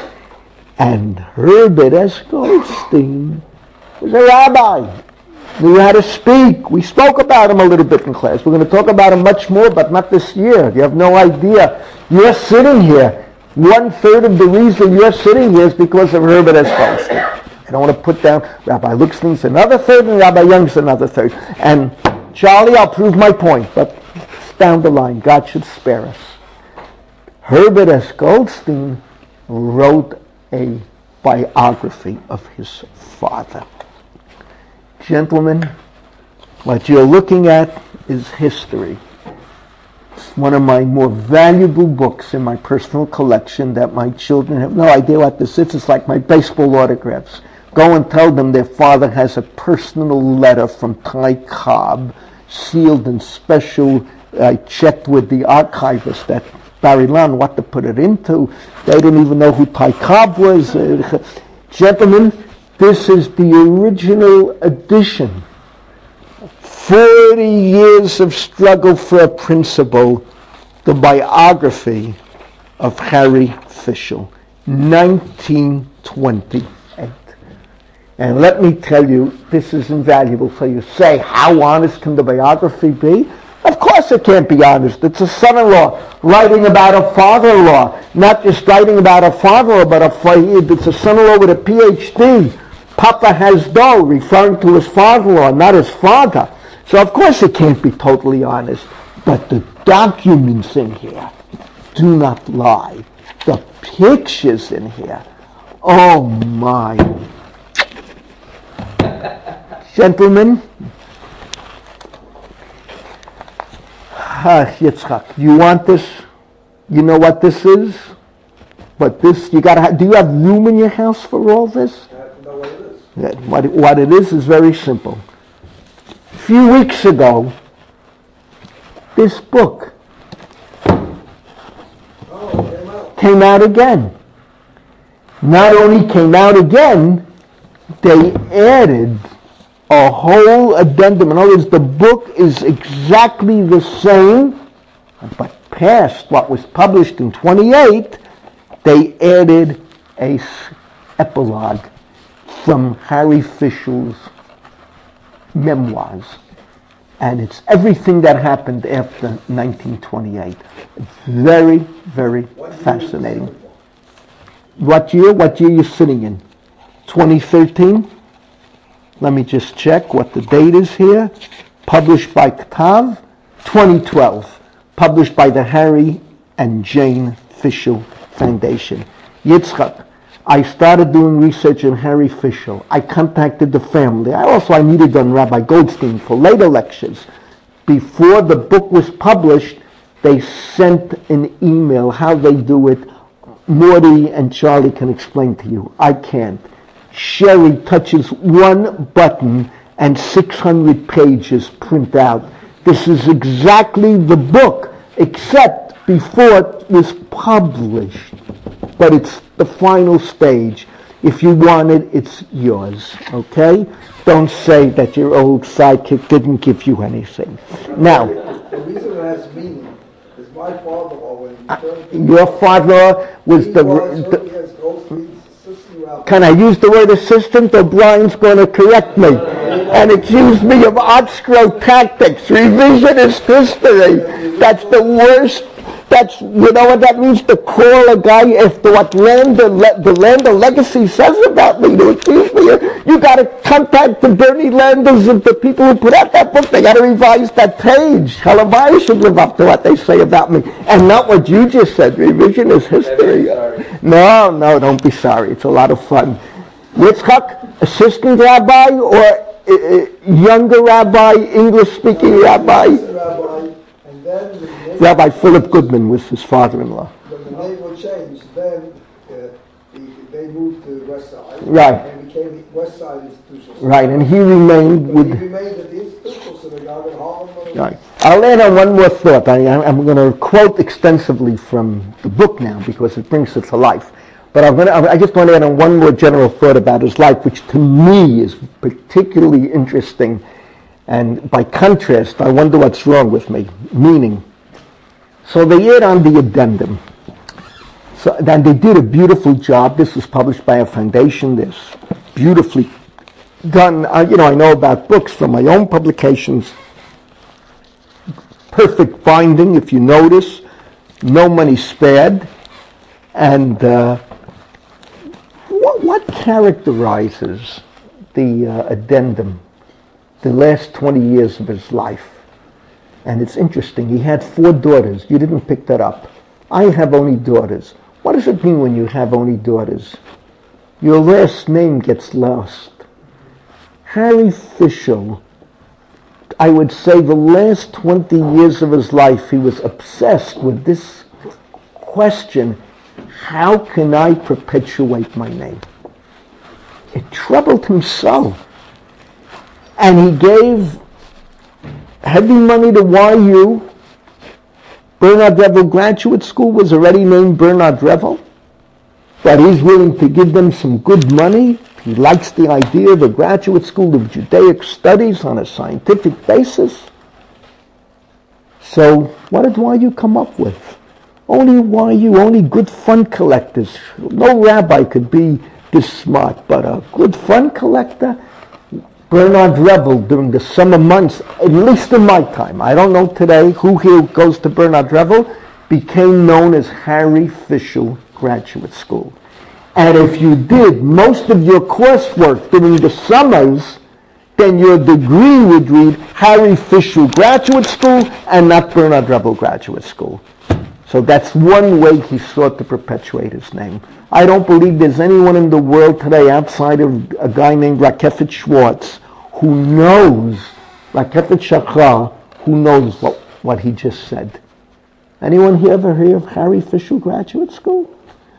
And Herbert S. Goldstein was a rabbi. Knew how to speak. We spoke about him a little bit in class. We're going to talk about him much more, but not this year. You have no idea. You're sitting here. One third of the reason you're sitting here is because of Herbert S. Goldstein. I don't want to put down Rabbi Luxstein's another third and Rabbi Young's another third. And Charlie, I'll prove my point, but it's down the line. God should spare us. Herbert S. Goldstein wrote a biography of his father. Gentlemen, what you're looking at is history. It's one of my more valuable books in my personal collection that my children have no idea what this is. It's like my baseball autographs. Go and tell them their father has a personal letter from Ty Cobb, sealed in special. I checked with the archivist at Bar Ilan what to put it into. They didn't even know who Ty Cobb was. Uh, gentlemen, this is the original edition. Forty years of struggle for a principle. The biography of Harry Fischel, nineteen twenty-eight. And let me tell you, this is invaluable. So you say, how honest can the biography be? Of course it can't be honest. It's a son-in-law writing about a father-in-law. Not just writing about a father-in-law, but a, it's a son-in-law with a P H D. Papa has dough, referring to his father-in-law, not his father. So of course it can't be totally honest. But the documents in here do not lie. The pictures in here, oh my. Gentlemen, ah, Yitzchak, you want this? You know what this is? But this, you gotta. Do you have room in your house for all this?
I have to know what it is.
Yeah, what, it, what it is is very simple. A few weeks ago, this book
Oh, it came out.
came out again. Not only came out again, they added a whole addendum. In other words, the book is exactly the same, but past what was published in twenty-eight, they added a s- epilogue from Harry Fischel's memoirs. And it's everything that happened after nineteen twenty-eight. Very, very
What year is
fascinating.
this?
What year? What year you sitting in? twenty thirteen? Let me just check what the date is here. Published by Ktav, twenty twelve. Published by the Harry and Jane Fischel Foundation. Yitzchak, I started doing research on Harry Fischel. I contacted the family. I also I needed on Rabbi Goldstein for later lectures. Before the book was published, they sent an email. How they do it, Morty and Charlie can explain to you. I can't. Sherry touches one button and six hundred pages print out. This is exactly the book, except before it was published. But it's the final stage. If you want it, it's yours, okay? Don't say that your old sidekick didn't give you anything. Now,
The reason it has meaning is My father-in-law, when he returned to...
Your father was
He
the...
was,
the
yes, Goldstein's assistant rabbi.
Can I use the word assistant, or Brian's going to correct me and accuse me of Otskro tactics, revisionist history? That's the worst. That's, you know what that means, to call a guy after what Lander, the Lander legacy says about me, to accuse me. You got to contact the Bernie Landers of the people who put out that book. They got to revise that page. Halavai should live up to what they say about me, and not what you just said. Revisionist history. No, no, don't be sorry. It's a lot of fun. Yitzchak, assistant rabbi or uh, younger rabbi, English-speaking rabbi?
Rabbi, and then the name,
Rabbi Philip Goodman was his father-in-law.
when the name was changed, then uh, the, they moved to West Side.
Right.
And became the West Side Institutional.
Right, and he remained
But he
with...
remained at the Institutional Synagogue in Harlem.
Right. I'll add on one more thought. I, I'm going to quote extensively from the book now because it brings it to life. But I'm going to, I just want to add on one more general thought about his life, which to me is particularly interesting. And by contrast, I wonder what's wrong with me. Meaning, so they add on the addendum. So then they did a beautiful job. This was published by a foundation. This beautifully done. Uh, you know, I know about books from my own publications. Perfect binding, if you notice. No money spared. And uh, what, what characterizes the uh, addendum, the last twenty years of his life? And it's interesting. He had four daughters. You didn't pick that up. I have only daughters. What does it mean when you have only daughters? Your last name gets lost. Harry Fischel, I would say the last twenty years of his life, he was obsessed with this question: how can I perpetuate my name? It troubled him so. And he gave heavy money to Y U. Bernard Revel Graduate School was already named Bernard Revel, but he's willing to give them some good money. He likes the idea of a graduate school of Judaic studies on a scientific basis. So what did Y U come up with? Only Y U, only good fund collectors. No rabbi could be this smart, but a good fund collector. Bernard Revel, during the summer months, at least in my time, I don't know today who here goes to Bernard Revel, became known as Harry Fischel Graduate School. And if you did most of your coursework during the summers, then your degree would read Harry Fischel Graduate School and not Bernard Revel Graduate School. So that's one way he sought to perpetuate his name. I don't believe there's anyone in the world today outside of a guy named Rakefet Schwartz who knows, Rakefet Shachar, who knows what, what he just said. Anyone here ever hear of Harry Fischel Graduate School?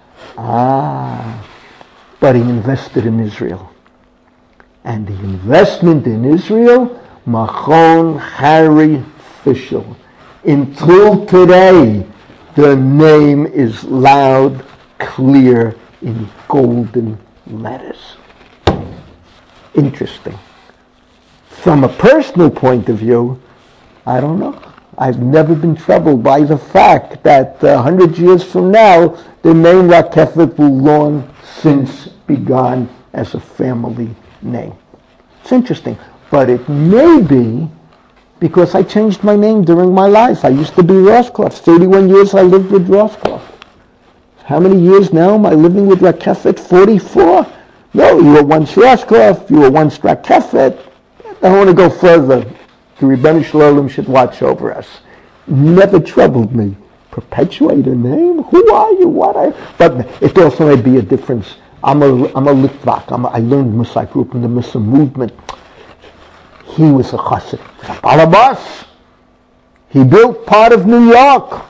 Ah, but he invested in Israel. And the investment in Israel, Machon Harry Fischel. Until today, the name is loud, clear, in golden letters. Interesting. From a personal point of view, I don't know. I've never been troubled by the fact that a uh, hundred years from now, the name Rakefet will long since be gone as a family name. It's interesting. But it may be because I changed my name during my life. I used to be Roskopf. thirty-one years I lived with Roskopf. How many years now am I living with Rakefet? forty-four? No, you were once Roskopf, you were once Rakefet. I don't want to go further. The Rebbeinu Shalom should watch over us. Never troubled me. Perpetuate a name? Who are you? What are you? But it also may be a difference. I'm a, I'm a Litvak. I'm a, I learned Musa. I grew up in the Musa movement. He was a chassid. A balabas. He built part of New York.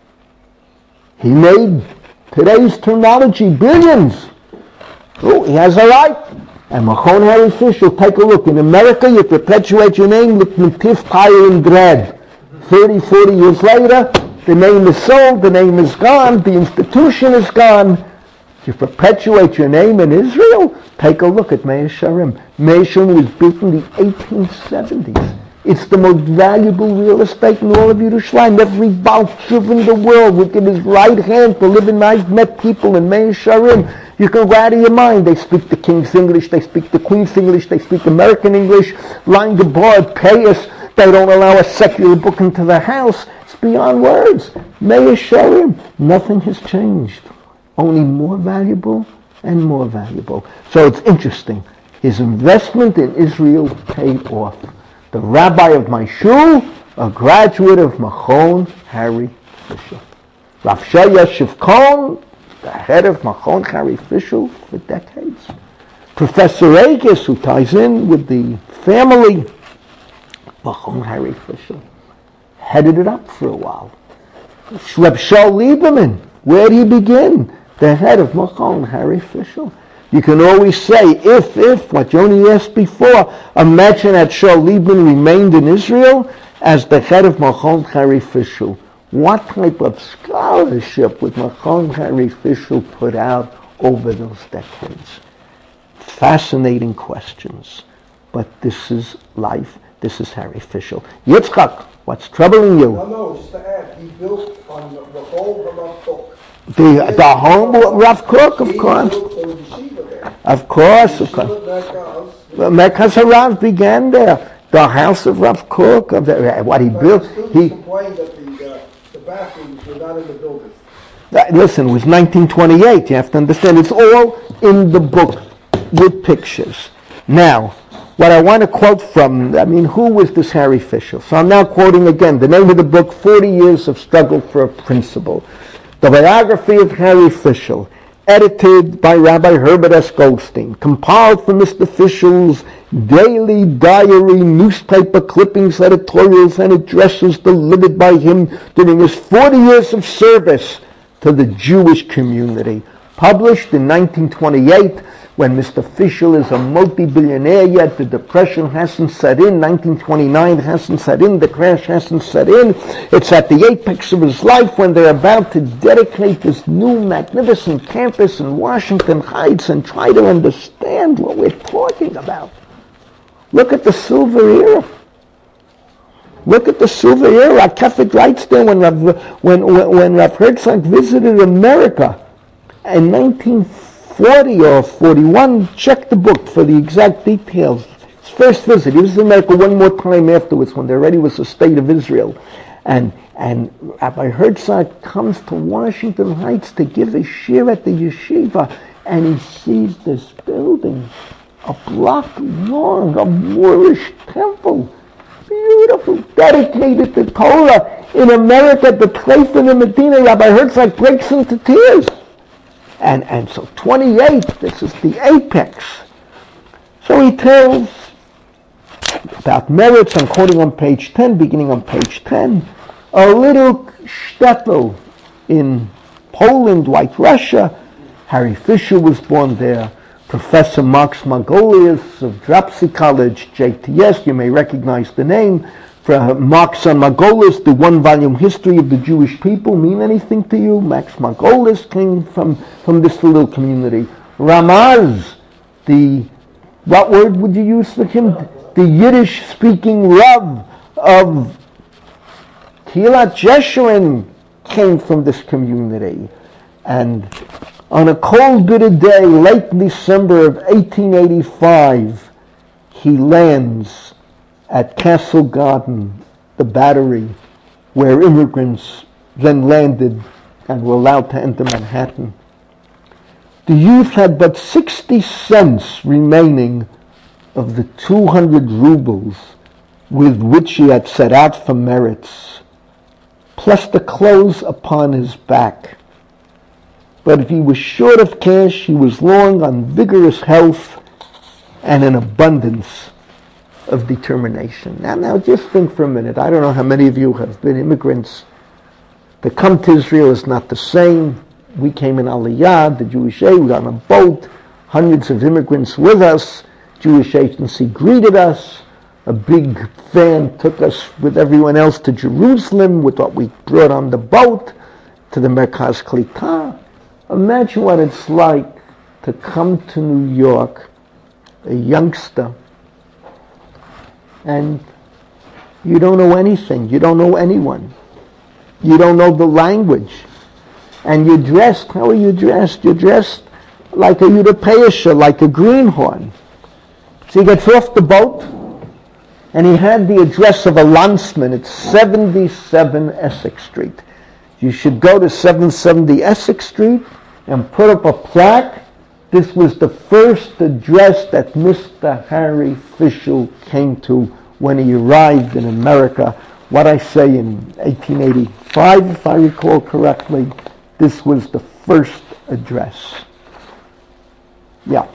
He made today's terminology billions. Oh, he has a right. And Machon Harry Fischel, take a look. In America, you perpetuate your name with Mentif Higher in Dread. thirty, forty years later, the name is sold, the name is gone, the institution is gone. You perpetuate your name in Israel? Take a look at Mea Shearim. Mea Shearim was built in the eighteen seventies. It's the most valuable real estate in all of Yerushalayim. Every Balchuv in the world would give his right hand to live in. I've met people in Meir Sharim. You can go out of your mind. They speak the King's English, they speak the Queen's English, they speak American English, line the board, pay us. They don't allow a secular book into the house. It's beyond words. Meir Sharim. Nothing has changed. Only more valuable and more valuable. So it's interesting. His investment in Israel paid off. The rabbi of my shul, a graduate of Machon Harry Fischel. Rav Shaya Shivkon, the head of Machon Harry Fischel for decades. Professor Agus, who ties in with the family, Machon Harry Fischel, headed it up for a while. Reb Shaul Lieberman, where did he begin? The head of Machon Harry Fischel. You can always say, if, if, what Yoni asked before, imagine that Shaul Lieberman remained in Israel as the head of Machon Harry Fischel. What type of scholarship would Machon Harry Fischel put out over those decades? Fascinating questions. But this is life. This is Harry Fischel. Yitzchak, what's troubling you?
No, no, just to add, he built on the, the whole Rav Kook.
The, the home of Rav Kook, of course. Of course, of course. Merkaz Harav began there. The house of Rav Kook, of the, what he built. He
complained that the, uh, the bathrooms were not in the building.
That, listen, it was nineteen twenty-eight. You have to understand. It's all in the book with pictures. Now, what I want to quote from, I mean, who was this Harry Fischel? So I'm now quoting again the name of the book, forty years of Struggle for a Principle. The biography of Harry Fischel, edited by Rabbi Herbert S. Goldstein, compiled from Mister Fischel's daily diary, newspaper clippings, editorials, and addresses delivered by him during his forty years of service to the Jewish community. Published in nineteen twenty-eight, when Mister Fischel is a multi-billionaire, yet the depression hasn't set in, nineteen twenty-nine hasn't set in, the crash hasn't set in. It's at the apex of his life when they're about to dedicate this new magnificent campus in Washington Heights and try to understand what we're talking about. Look at the Silver Era. Look at the Silver Era. Kefik writes there when Rav, when, when, when Rav Herzog visited America in nineteen forty or forty-one, check the book for the exact details. His first visit, he was in America one more time afterwards when there already was a state of Israel. And and Rabbi Herzog comes to Washington Heights to give a shir at the yeshiva, and he sees this building, a block long, a Moorish temple, beautiful, dedicated to Torah. In America, the place in the Medina, Rabbi Herzog breaks into tears. And and so twenty-eight, this is the apex. So he tells about merits, I'm quoting on page ten, beginning on page ten, a little shtetl in Poland, White Russia. Harry Fischel was born there. Professor Max Margolius of Dropsy College, J T S, you may recognize the name. For Max and Margolius, the one-volume history of the Jewish people, mean anything to you? Max Margolius came from, from this little community. Ramaz, the, what word would you use for him? The Yiddish-speaking Rav of Kilat Jeshurun came from this community. And on a cold, bitter day, late December of eighteen eighty-five, he lands at Castle Garden, the Battery, where immigrants then landed and were allowed to enter Manhattan. The youth had but sixty cents remaining of the two hundred rubles with which he had set out for merits, plus the clothes upon his back. But if he was short of cash, he was long on vigorous health and an abundance of determination. Now, now, just think for a minute. I don't know how many of you have been immigrants. To come to Israel is not the same. We came in Aliyah, the Jewish aid, we were on a boat, hundreds of immigrants with us. Jewish agency greeted us. A big van took us with everyone else to Jerusalem with what we brought on the boat to the Merkaz Klita. Imagine what it's like to come to New York, a youngster, and You don't know anything. You don't know anyone. You don't know the language. And you're dressed, how are you dressed? You're dressed like a Yudapeisha, like a greenhorn. So he gets off the boat, and he had the address of a landsman. It's seventy-seven Essex Street. You should go to seven seventy Essex Street and put up a plaque. This was the first address that Mister Harry Fischel came to when he arrived in America. What I say in eighteen eighty-five, if I recall correctly, this was the first address. Yeah.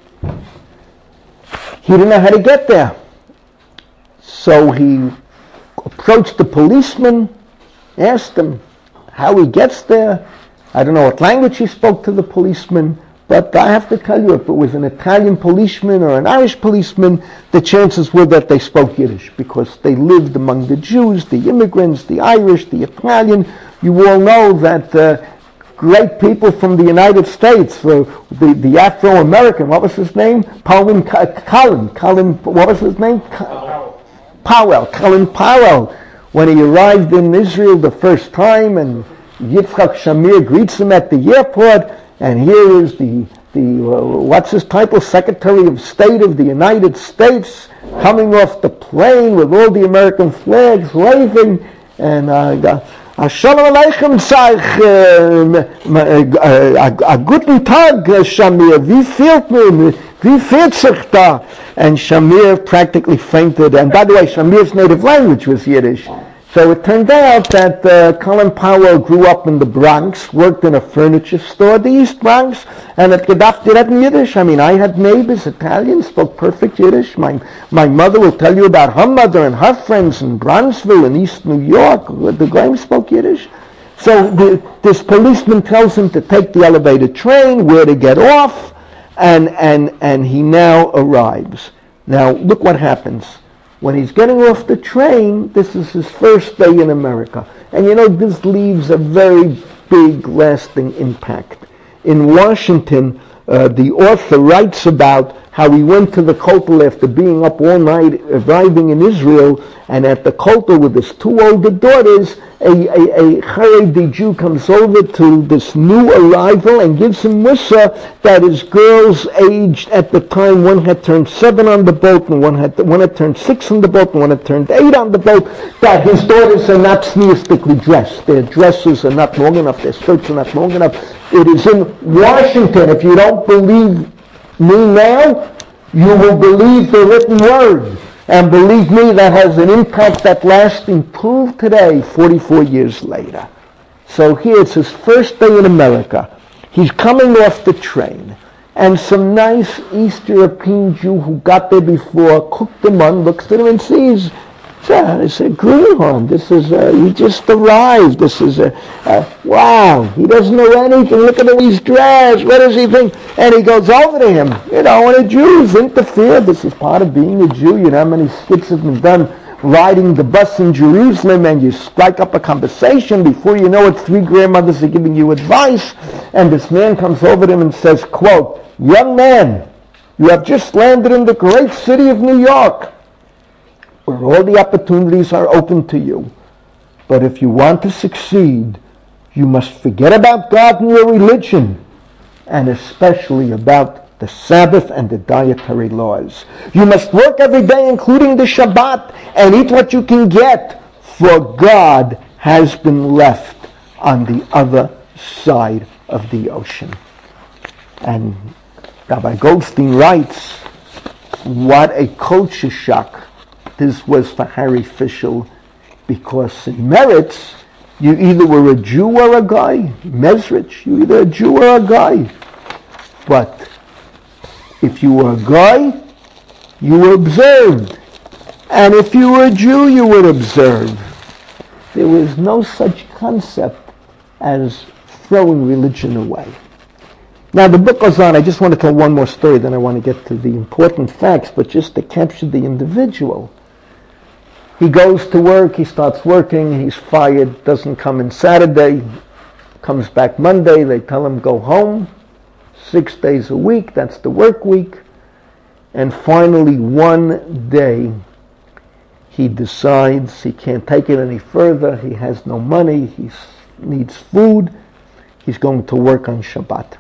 He didn't know how to get there. So he approached the policeman, asked him how he gets there. I don't know what language he spoke to the policeman, but I have to tell you, if it was an Italian policeman or an Irish policeman, the chances were that they spoke Yiddish, because they lived among the Jews, the immigrants, the Irish, the Italian. You all know that uh, great people from the United States, uh, the, the Afro-American, what was his name? Colin, Colin, Colin, what was his name? Powell. Powell, Colin Powell. When he arrived in Israel the first time, and Yitzchak Shamir greets him at the airport, and here is the, the uh, what's his title, Secretary of State of the United States, coming off the plane with all the American flags waving, and uh, Shalom Aleichem, sag, a guten Tag, Shamir, wie fühlt man, wie fühlt sich da? And Shamir practically fainted. And by the way, Shamir's native language was Yiddish. So it turned out that uh, Colin Powell grew up in the Bronx, worked in a furniture store, the East Bronx, and at Gaddafi did in Yiddish. I mean, I had neighbors, Italians, spoke perfect Yiddish. My my mother will tell you about her mother and her friends in Bronxville in East New York. The Graham spoke Yiddish. So the, this policeman tells him to take the elevated train, where to get off, and and and he now arrives. Now, look what happens. When he's getting off the train, this is his first day in America. And you know, this leaves a very big, lasting impact. In Washington, uh, the author writes about how he went to the Kotel after being up all night, arriving in Israel, and at the Kotel with his two older daughters, a, a, a Haredi Jew comes over to this new arrival and gives him mussar that his girls aged at the time, one had turned seven on the boat, and one had one had turned six on the boat, and one had turned eight on the boat, that his daughters are not sneistically dressed. Their dresses are not long enough, their skirts are not long enough. It is in Washington. If you don't believe me now, you will believe the written word. And believe me, that has an impact that lasts until today, forty-four years later. So here it's his first day in America. He's coming off the train. And some nice East European Jew who got there before, cooked him on, looks at him and sees, it's a greenhorn. This is, a, he just arrived. This is a, a, wow, he doesn't know anything. Look at how he's dressed. What does he think? And he goes over to him. You know, when the Jews interfere, this is part of being a Jew. You know how many skits have been done riding the bus in Jerusalem, and you strike up a conversation. Before you know it, three grandmothers are giving you advice. And this man comes over to him and says, quote, young man, you have just landed in the great city of New York, where all the opportunities are open to you. But if you want to succeed, you must forget about God and your religion, and especially about the Sabbath and the dietary laws. You must work every day, including the Shabbat, and eat what you can get, for God has been left on the other side of the ocean. And Rabbi Goldstein writes, what a culture shock this was for Harry Fischel, because in Meretz, you either were a Jew or a guy. Mezrich, you either a Jew or a guy. But if you were a guy, you were observed. And if you were a Jew, you were observed. There was no such concept as throwing religion away. Now the book goes on. I just want to tell one more story, then I want to get to the important facts, but just to capture the individual. He goes to work, he starts working, he's fired, doesn't come in Saturday, comes back Monday, they tell him go home, six days a week, that's the work week. And finally one day, he decides he can't take it any further. He has no money. He needs food. He's going to work on Shabbat.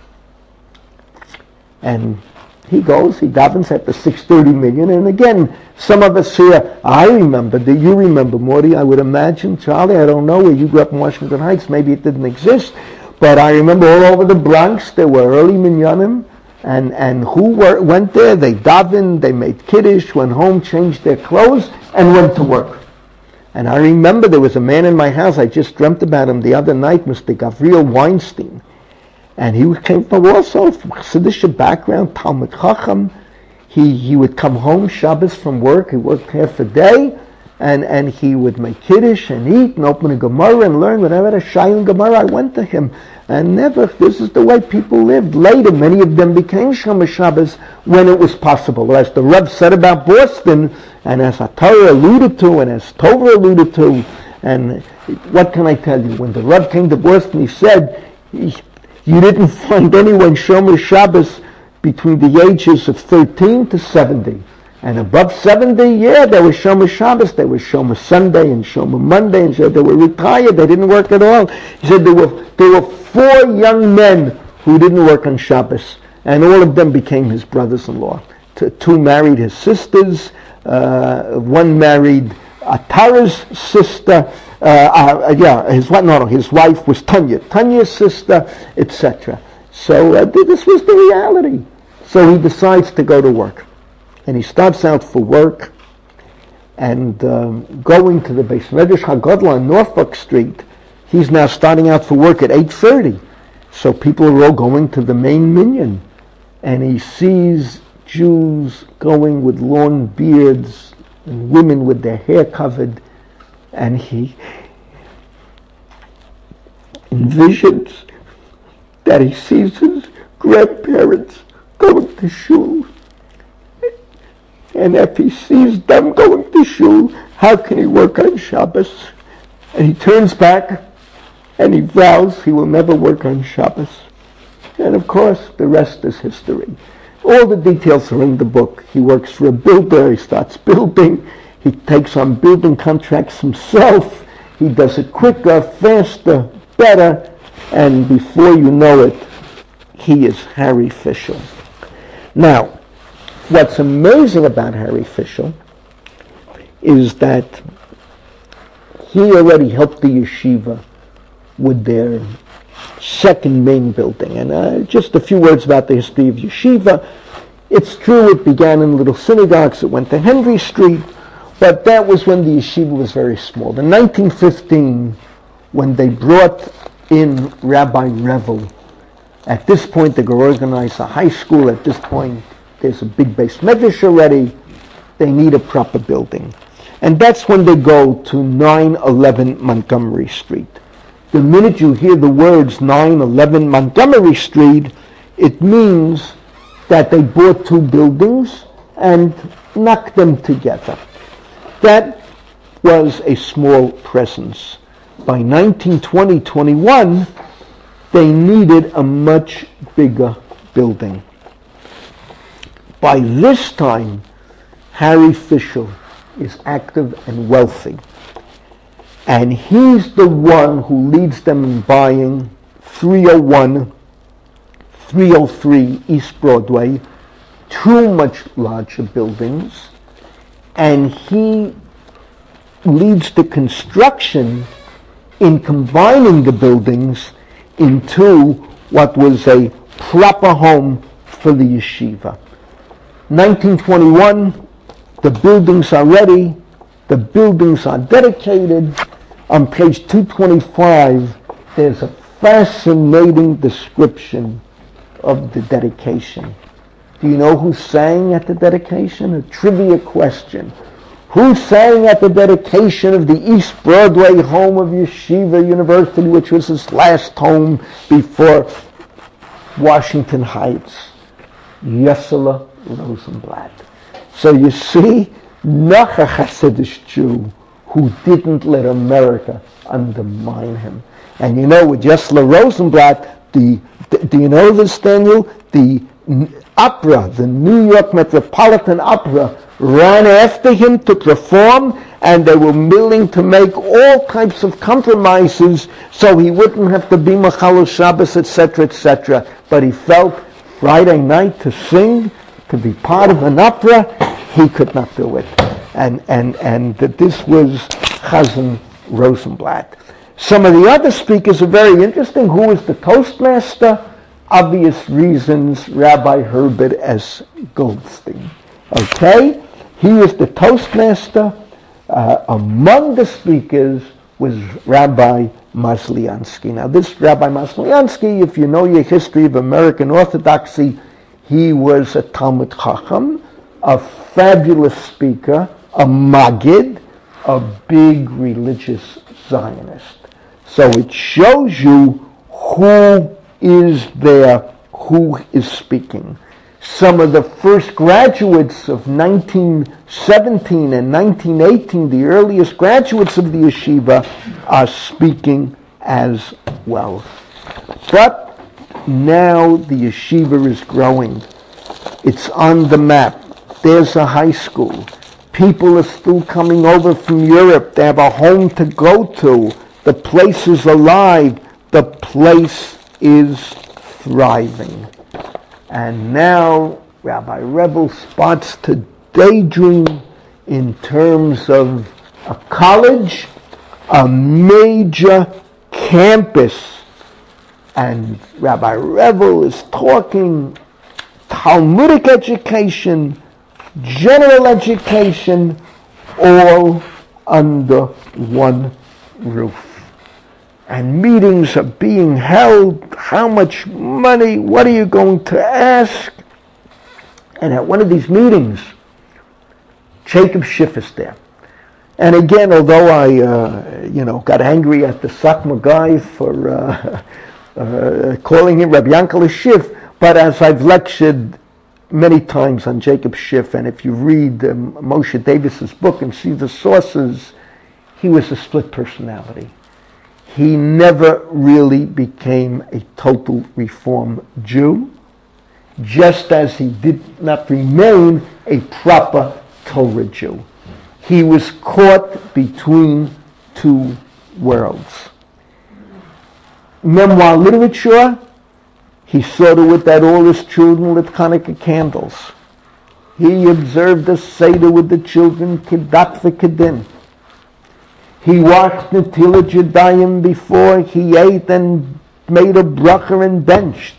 And he goes, he davens at the six thirty million. And again, some of us here, I remember, do you remember, Morty? I would imagine, Charlie, I don't know where you grew up in Washington Heights. Maybe it didn't exist. But I remember all over the Bronx, there were early minyanim. And, and who were, went there? They davened, they made kiddush, went home, changed their clothes, and went to work. And I remember there was a man in my house, I just dreamt about him the other night, Mister Gavriel Weinstein. And he came from also from Chassidish background, Talmud Chacham. He, he would come home Shabbos from work, he worked half a day, and, and he would make kiddush and eat and open a Gemara and learn whatever a Shai Gemara. I went to him. And never, this is the way people lived. Later, many of them became Shomer Shabbos when it was possible. As the Rav said about Boston, and as Atara alluded to, and as Tova alluded to, and what can I tell you? When the Rav came to Boston, he said, you didn't find anyone Shomer Shabbos between the ages of thirteen to seventy. And above seventy, yeah, there was Shomer Shabbos, there was Shomer Sunday and Shomer Monday, and so they were retired, they didn't work at all. He said there were, there were four young men who didn't work on Shabbos, and all of them became his brothers-in-law. T- two married his sisters, uh, one married Atara's sister, uh, uh, yeah, his wife, no, no, his wife was Tanya, Tanya's sister, et cetera. So uh, this was the reality. So he decides to go to work. And he starts out for work, and um, going to the Beis Medrash HaGadol on Norfolk Street. He's now starting out for work at eight thirty. So people are all going to the main minyan. And he sees Jews going with long beards and women with their hair covered. And he envisions that he sees his grandparents going to shul. And if he sees them going to shul, how can he work on Shabbos? And he turns back and he vows he will never work on Shabbos. And of course, the rest is history. All the details are in the book. He works for a builder, he starts building, he takes on building contracts himself, he does it quicker, faster, better, and before you know it, he is Harry Fischel. Now, what's amazing about Harry Fischel is that he already helped the yeshiva with their second main building. And uh, just a few words about the history of yeshiva. It's true it began in little synagogues. It went to Henry Street, but that was when the yeshiva was very small. In nineteen fifteen, when they brought in Rabbi Revel, at this point they could organize a high school. At this point, there's a big Beis Medrash already. They need a proper building. And that's when they go to nine eleven Montgomery Street. The minute you hear the words nine eleven Montgomery Street, it means that they bought two buildings and knocked them together. That was a small presence. By nineteen twenty twenty-one, they needed a much bigger building. By this time, Harry Fischel is active and wealthy. And he's the one who leads them in buying three oh one, three oh three East Broadway, two much larger buildings. And he leads the construction in combining the buildings into what was a proper home for the yeshiva. nineteen twenty-one, the buildings are ready, the buildings are dedicated. On page two twenty-five, there's a fascinating description of the dedication. Do you know who sang at the dedication? A trivia question. Who sang at the dedication of the East Broadway home of Yeshiva University, which was his last home before Washington Heights? Yesela Rosenblatt. So you see, not a Hasidic Jew who didn't let America undermine him. And you know, with Yesela Rosenblatt, the, the do you know this, Daniel? The opera, the New York Metropolitan Opera, ran after him to perform, and they were willing to make all types of compromises so he wouldn't have to be Machal Shabbos, et cetera, et cetera. But he felt Friday night to sing, to be part of an opera, he could not do it. And and and that this was Chazan Rosenblatt. Some of the other speakers are very interesting. Who was the Toastmaster? Obvious reasons, Rabbi Herbert S. Goldstein. Okay? He was the Toastmaster. Uh, among the speakers was Rabbi Masliansky. Now this Rabbi Masliansky, if you know your history of American Orthodoxy, he was a Talmud Chacham, a fabulous speaker, a Maggid, a big religious Zionist. So it shows you who is there, who is speaking. Some of the first graduates of nineteen seventeen and nineteen eighteen, the earliest graduates of the yeshiva, are speaking as well. But now the yeshiva is growing. It's on the map. There's a high school. People are still coming over from Europe. They have a home to go to. The place is alive. The place is thriving. And now Rabbi Revel starts to daydream in terms of a college, a major campus. And Rabbi Revel is talking Talmudic education, general education, all under one roof. And meetings are being held. How much money? What are you going to ask? And at one of these meetings, Jacob Schiff is there. And again, although I, uh, you know, got angry at the Satmar guy for uh, uh, calling him Rabbi Yankele Schiff, but as I've lectured many times on Jacob Schiff, and if you read um, Moshe Davis's book and see the sources, he was a split personality. He never really became a total Reform Jew, just as he did not remain a proper Torah Jew. He was caught between two worlds. Memoir literature, he saw to it that all his children lit Hanukkah candles. He observed the Seder with the children, Kedat v'Kedin. He watched Netilat Yadayim before he ate and made a bracha and benched.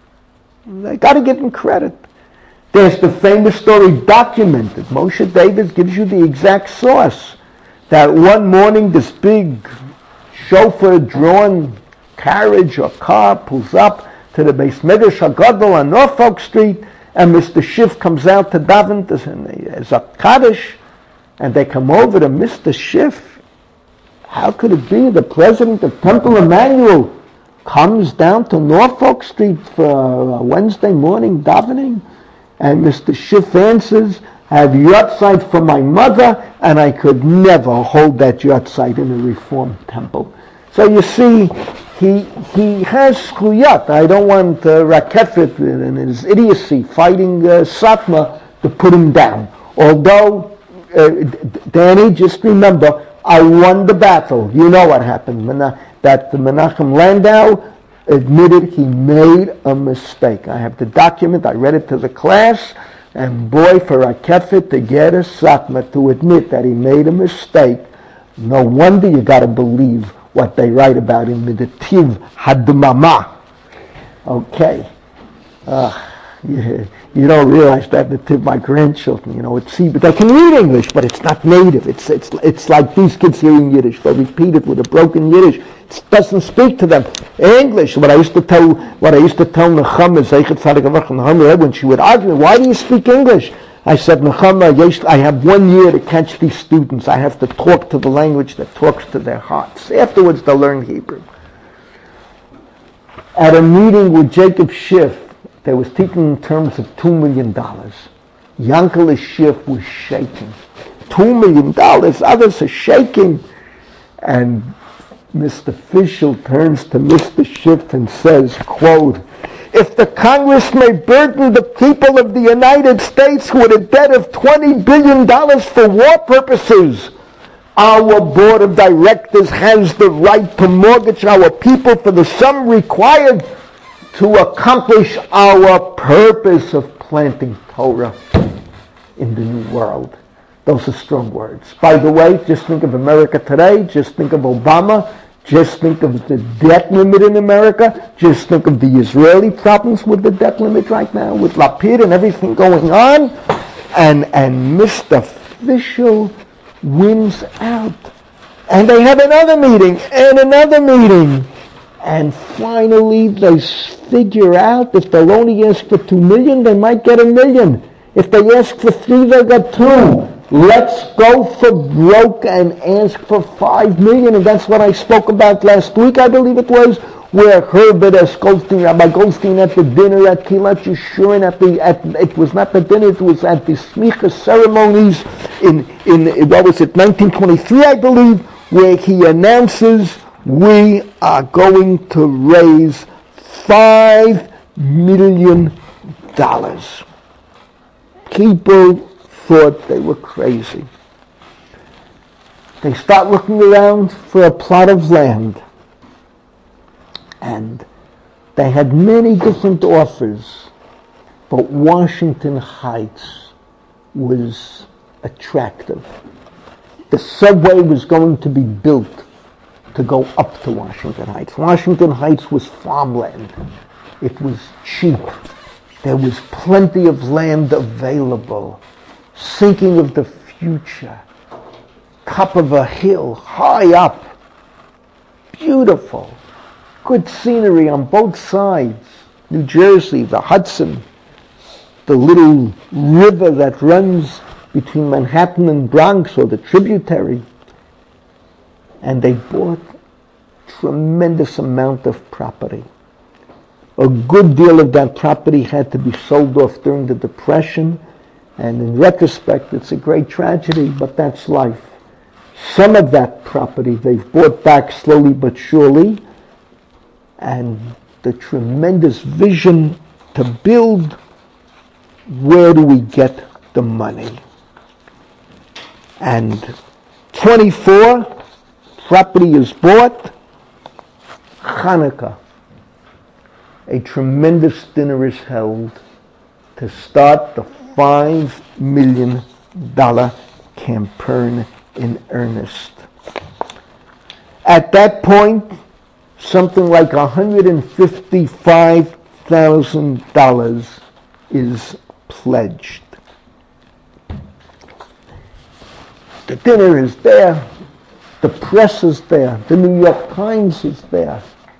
I got to give him credit. There's the famous story documented. Moshe Davis gives you the exact source. That one morning this big chauffeur-drawn carriage or car pulls up to the Beis Medrash HaGadol on Norfolk Street, and Mister Schiff comes out to daven as a Kaddish, and they come over to Mister Schiff. How could it be the president of Temple Emmanuel comes down to Norfolk Street for a Wednesday morning davening? And Mister Schiff answers, I have yahrzeit for my mother, and I could never hold that yahrzeit in a Reformed temple. So you see, he he has zchuyot. I don't want uh, Rakefet and his idiocy fighting uh, Satmar to put him down. Although, uh, Danny, just remember, I won the battle. You know what happened. That Menachem Landau admitted he made a mistake. I have the document. I read it to the class. And boy, for Rakefet to get a Satmar to admit that he made a mistake, no wonder you got to believe what they write about in the Tiv Hadmama. Okay. Uh, you, you don't realize that the Tiv, my grandchildren, you know, it's, see, but they can read English, but it's not native. It's it's it's like these kids hearing Yiddish. They'll repeat it with a broken Yiddish. It doesn't speak to them. English. What I used to tell, what I used to tell Nechama, Zeichet Tzadik Avach Nechama, when she would argue, why do you speak English? I said, Nechama, I have one year to catch these students. I have to talk to the language that talks to their hearts. Afterwards, they'll learn Hebrew. At a meeting with Jacob Schiff, they was speaking in terms of two million dollars. Yankele Schiff was shaking. Two million dollars, others are shaking. And Mister Fischel turns to Mister Schiff and says, quote, if the Congress may burden the people of the United States with a debt of twenty billion dollars for war purposes, Our board of directors has the right to mortgage our people for the sum required to accomplish our purpose of planting Torah in the new world. Those are strong words. By the way, just think of America today. Just think of Obama. Just think of the debt limit in America. Just think of the Israeli problems with the debt limit right now, with Lapid and everything going on. And, and Mister Fischel wins out. And they have another meeting and another meeting. And finally they figure out if they'll only ask for two million, they might get a million. If they ask for three, they'll get two. Let's go for broke and ask for five million. And that's what I spoke about last week, I believe it was, where Herbert S. Goldstein, Rabbi Goldstein at the dinner at Kilat Yeshurun, at the, at, it was not the dinner, it was at the Smicha ceremonies in, in, what was it, nineteen twenty-three, I believe, where he announces, we are going to raise five million dollars. People thought they were crazy. They start looking around for a plot of land. And they had many different offers, but Washington Heights was attractive. The subway was going to be built to go up to Washington Heights. Washington Heights was farmland. It was cheap. There was plenty of land available. Thinking of the future. Top of a hill, high up. Beautiful. Good scenery on both sides. New Jersey, the Hudson, the little river that runs between Manhattan and Bronx, or the tributary. And they bought tremendous amount of property. A good deal of that property had to be sold off during the Depression, and in retrospect, it's a great tragedy, but that's life. Some of that property they've bought back slowly but surely, and the tremendous vision to build, where do we get the money? And twenty-four, property is bought. Hanukkah, a tremendous dinner is held to start the five million dollars campaign in earnest. At that point, something like one hundred fifty-five thousand dollars is pledged. The dinner is there. The press is there. The New York Times is there.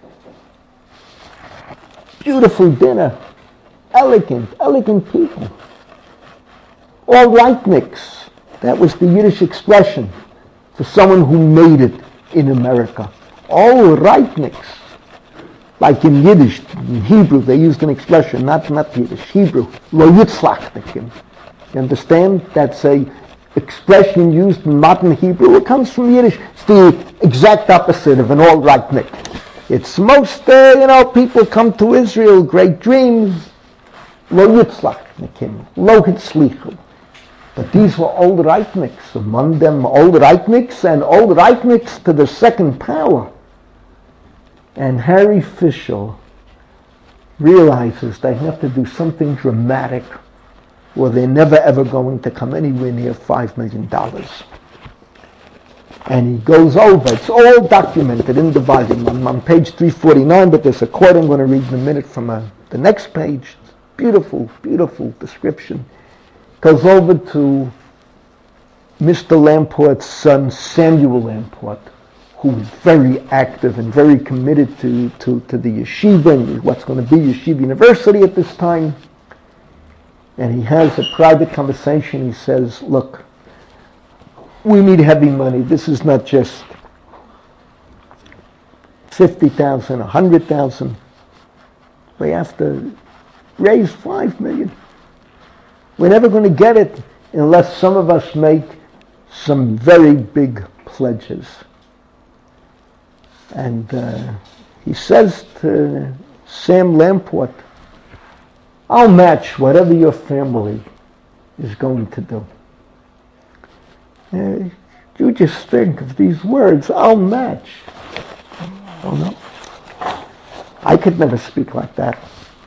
Beautiful dinner. Elegant, elegant people. All rightniks. That was the Yiddish expression for someone who made it in America. All rightniks. Like in Yiddish, in Hebrew, they used an expression, not, not Yiddish, Hebrew. Lo yitzlachtikim. You understand? That's a expression used in modern Hebrew. It comes from Yiddish. It's the exact opposite of an all rightnik. It's most, uh, you know, people come to Israel, great dreams. Lo yitzlachtikim. Lo hitzlichu. But these were old rightniks, among them old rightniks and old rightniks to the second power. And Harry Fischel realizes they have to do something dramatic or they're never ever going to come anywhere near five million dollars. And he goes over, it's all documented in the volume. I'm on page three forty-nine, but there's a quote I'm going to read in a minute from uh, the next page. Beautiful, beautiful description. Goes over to Mister Lamport's son, Samuel Lamport, who was very active and very committed to, to, to the yeshiva and what's going to be Yeshiva University at this time. And he has a private conversation. He says, look, we need heavy money. This is not just fifty thousand, one hundred thousand. We have to raise five million. We're never going to get it unless some of us make some very big pledges. And uh, he says to Sam Lamport, I'll match whatever your family is going to do. Uh, You just think of these words, I'll match. Oh no. I could never speak like that.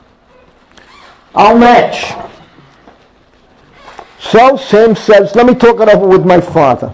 I'll match. So Sam says, let me talk it over with my father.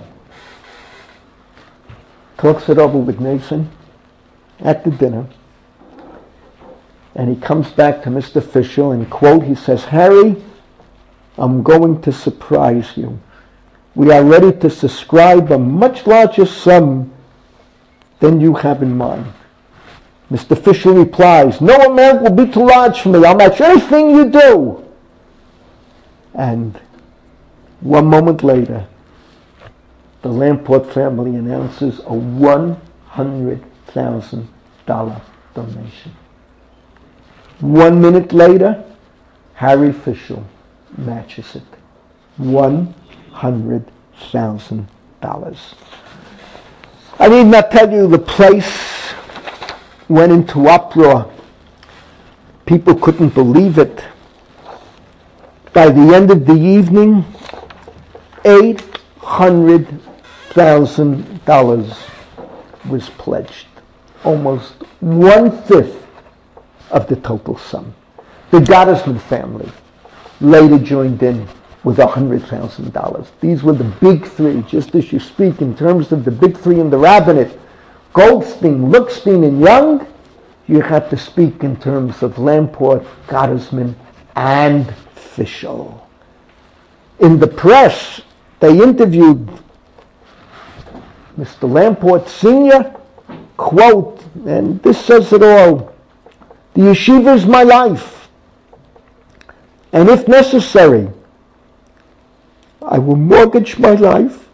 Talks it over with Nathan at the dinner. And he comes back to Mister Fisher and quote, he says, Harry, I'm going to surprise you. We are ready to subscribe a much larger sum than you have in mind. Mister Fisher replies, no amount will be too large for me. I'll match anything you do. And one moment later, the Lamport family announces a one hundred thousand dollars donation. One minute later, Harry Fischel matches it. One hundred thousand dollars. I need not tell you the place went into uproar. People couldn't believe it. By the end of the evening, eight hundred thousand dollars was pledged. Almost one-fifth of the total sum. The Gottesman family later joined in with one hundred thousand dollars. These were the big three, just as you speak in terms of the big three in the rabbinate. Goldstein, Lookstein, and Young, you have to speak in terms of Lamport, Gottesman, and Fischel. In the press, they interviewed Mister Lamport Senior, quote, and this says it all, the yeshiva is my life, and if necessary, I will mortgage my life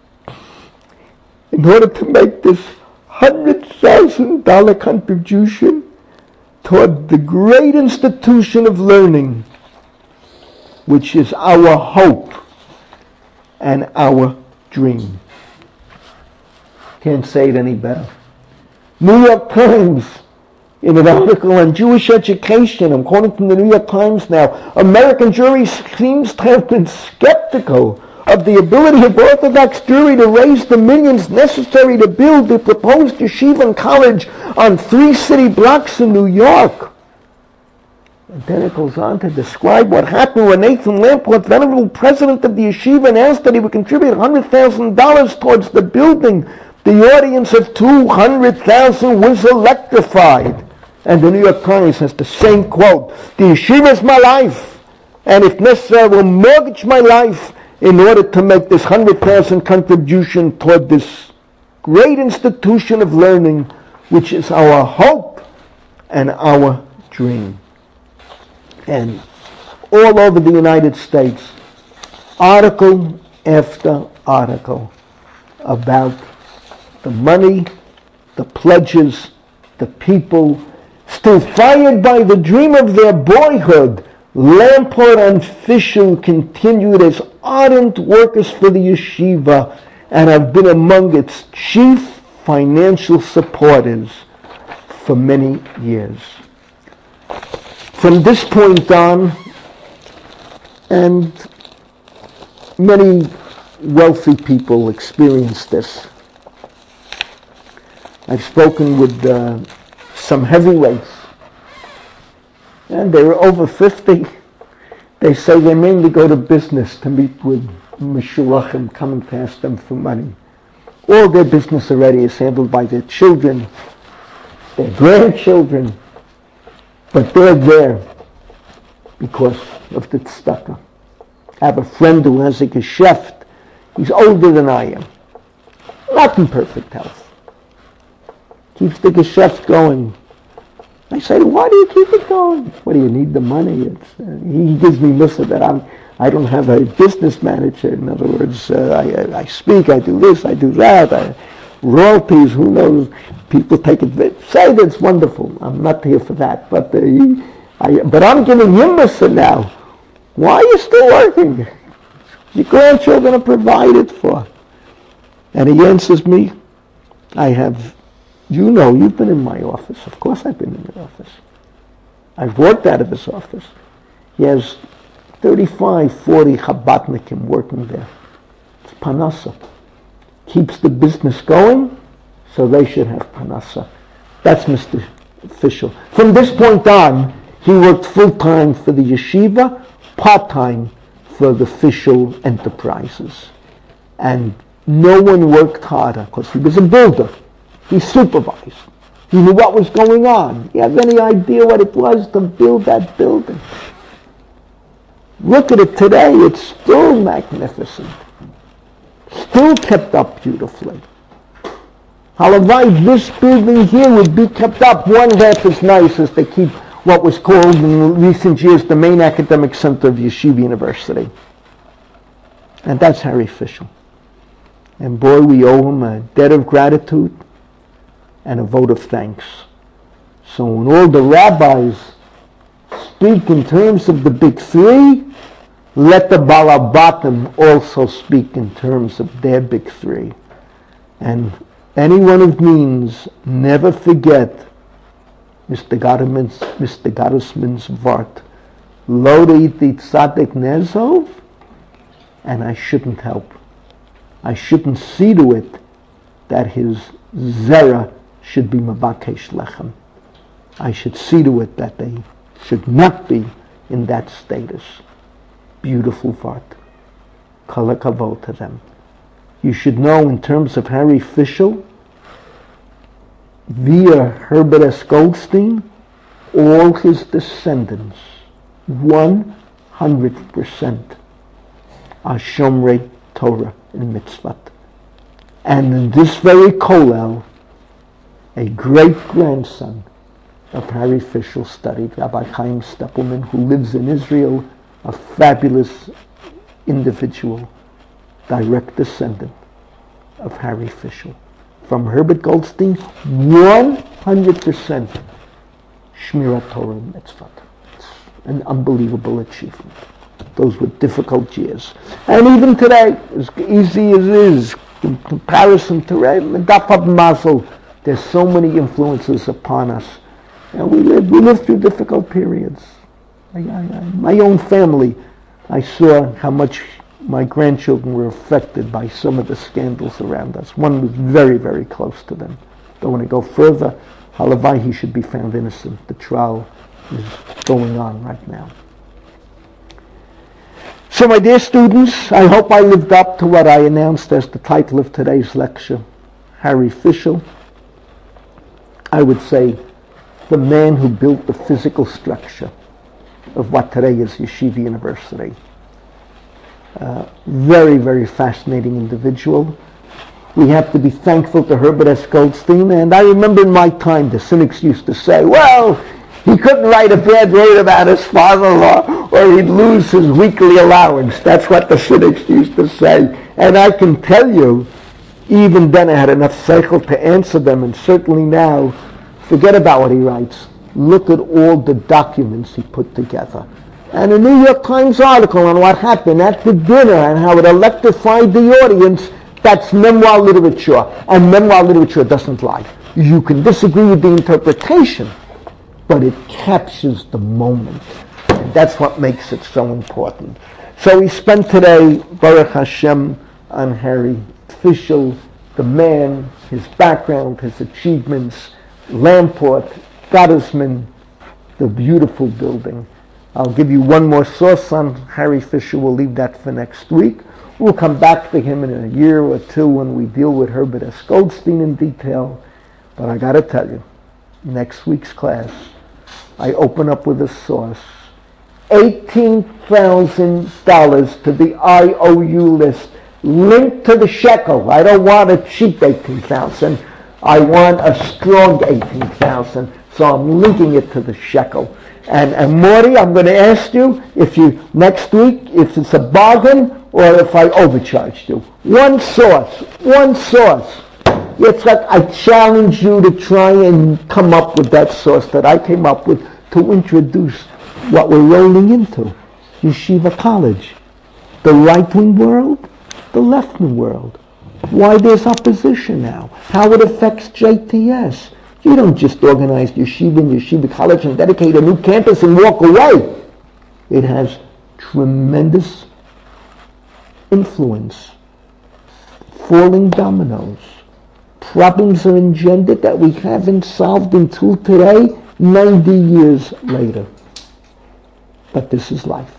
in order to make this one hundred thousand dollars contribution toward the great institution of learning, which is our hope and our dream. Can't say it any better. New York Times, in an article on Jewish education, I'm quoting from the New York Times now, American jury seems to have been skeptical of the ability of Orthodox Jewry to raise the millions necessary to build the proposed yeshiva and college on three city blocks in New York. And then it goes on to describe what happened when Nathan Lamport, venerable president of the yeshiva, announced that he would contribute one hundred thousand dollars towards the building. The audience of two hundred thousand was electrified. And the New York Times has the same quote, the yeshiva is my life, and if necessary, I will mortgage my life in order to make this one hundred thousand contribution toward this great institution of learning, which is our hope and our dream. And all over the United States, article after article about the money, the pledges, the people, still fired by the dream of their boyhood. Lamport and Fischel continued as ardent workers for the yeshiva and have been among its chief financial supporters for many years. From this point on, and many wealthy people experience this. I've spoken with uh, some heavyweights, and they were over fifty. They say they mainly go to business to meet with Meshulachim coming to ask them for money. All their business already is handled by their children, their grandchildren, but they're there because of the tzedakah. I have a friend who has a geschäft. He's older than I am, not in perfect health. Keeps the geschäft going. I say, why do you keep it going? What do you need the money? It's, uh, he gives me mussar that I'm, I don't have a business manager. In other words, uh, I, I speak, I do this, I do that. I, royalties, who knows? People take it. Say that it's wonderful. I'm not here for that. But uh, he, I, but I'm giving him mussar now. Why are you still working? Your grandchildren are provided for. And he answers me, I have. You know, you've been in my office. Of course I've been in your office. I've worked out of his office. He has thirty-five, forty Chabadnikim working there. It's Panasa. keeps the business going, so they should have parnasa. That's Mister Fischel. From this point on, he worked full-time for the yeshiva, part-time for the Fischel Enterprises. And no one worked harder because he was a builder. He supervised. He knew what was going on. He had any idea what it was to build that building. Look at it today. It's still magnificent. Still kept up beautifully. Halavai, this building here would be kept up one half as nice as they keep what was called in recent years the main academic center of Yeshiva University. And that's Harry Fischel. And boy, we owe him a debt of gratitude and a vote of thanks. So when all the rabbis speak in terms of the big three, let the Balabatim also speak in terms of their big three. And anyone of means, never forget Mister Gottesman's, Mister Gottesman's Vart. Lo deiti tzaddik nezov, and I shouldn't help. I shouldn't see to it that his zera should be mabakesh lechem. I should see to it that they should not be in that status. Beautiful Vart. Kol hakavod to them. You should know in terms of Harry Fischel, via Herbert S. Goldstein, all his descendants, one hundred percent, are Shomrei Torah and Mitzvot. And in this very kollel, a great-grandson of Harry Fischel studied, Rabbi Chaim Steppelman, who lives in Israel, a fabulous individual, direct descendant of Harry Fischel. From Herbert Goldstein, one hundred percent Shmirat Torah and Mitzvot. It's an unbelievable achievement. Those were difficult years. And even today, as easy as it is, in comparison to Daf Mazel, there's so many influences upon us. And we live, we live through difficult periods. I, I, I, my own family, I saw how much my grandchildren were affected by some of the scandals around us. One was very, very close to them. Don't want to go further. Halavai, he should be found innocent. The trial is going on right now. So my dear students, I hope I lived up to what I announced as the title of today's lecture, Harry Fischel. I would say the man who built the physical structure of what today is Yeshiva University. Uh, very, very fascinating individual. We have to be thankful to Herbert S. Goldstein. And I remember in my time, the cynics used to say, well, he couldn't write a bad word about his father-in-law or he'd lose his weekly allowance. That's what the cynics used to say. And I can tell you, even then I had enough cycle to answer them. And certainly now, forget about what he writes. Look at all the documents he put together. And a New York Times article on what happened at the dinner and how it electrified the audience, that's memoir literature. And memoir literature doesn't lie. You can disagree with the interpretation, but it captures the moment. And that's what makes it so important. So we spent today, Baruch Hashem, on Harry Fischel, the man, his background, his achievements, Lamport, Gottesman, the beautiful building. I'll give you one more source on Harry Fischel. We'll leave that for next week. We'll come back to him in a year or two when we deal with Herbert S. Goldstein in detail. But I got to tell you, next week's class, I open up with a source. eighteen thousand dollars to the I O U list, linked to the shekel. I don't want a cheap eighteen thousand dollars. I want a strong eighteen thousand dollars. So I'm linking it to the shekel. And, and Morty, I'm going to ask you if you next week if it's a bargain or if I overcharged you. One source, one source. It's like I challenge you to try and come up with that source that I came up with to introduce what we're rolling into. Yeshiva College. The right-wing world, the left-wing world. Why there's opposition now. How it affects J T S. You don't just organize Yeshiva and Yeshiva College and dedicate a new campus and walk away. It has tremendous influence falling dominoes. Problems are engendered that we haven't solved until today, ninety years later. But this is life.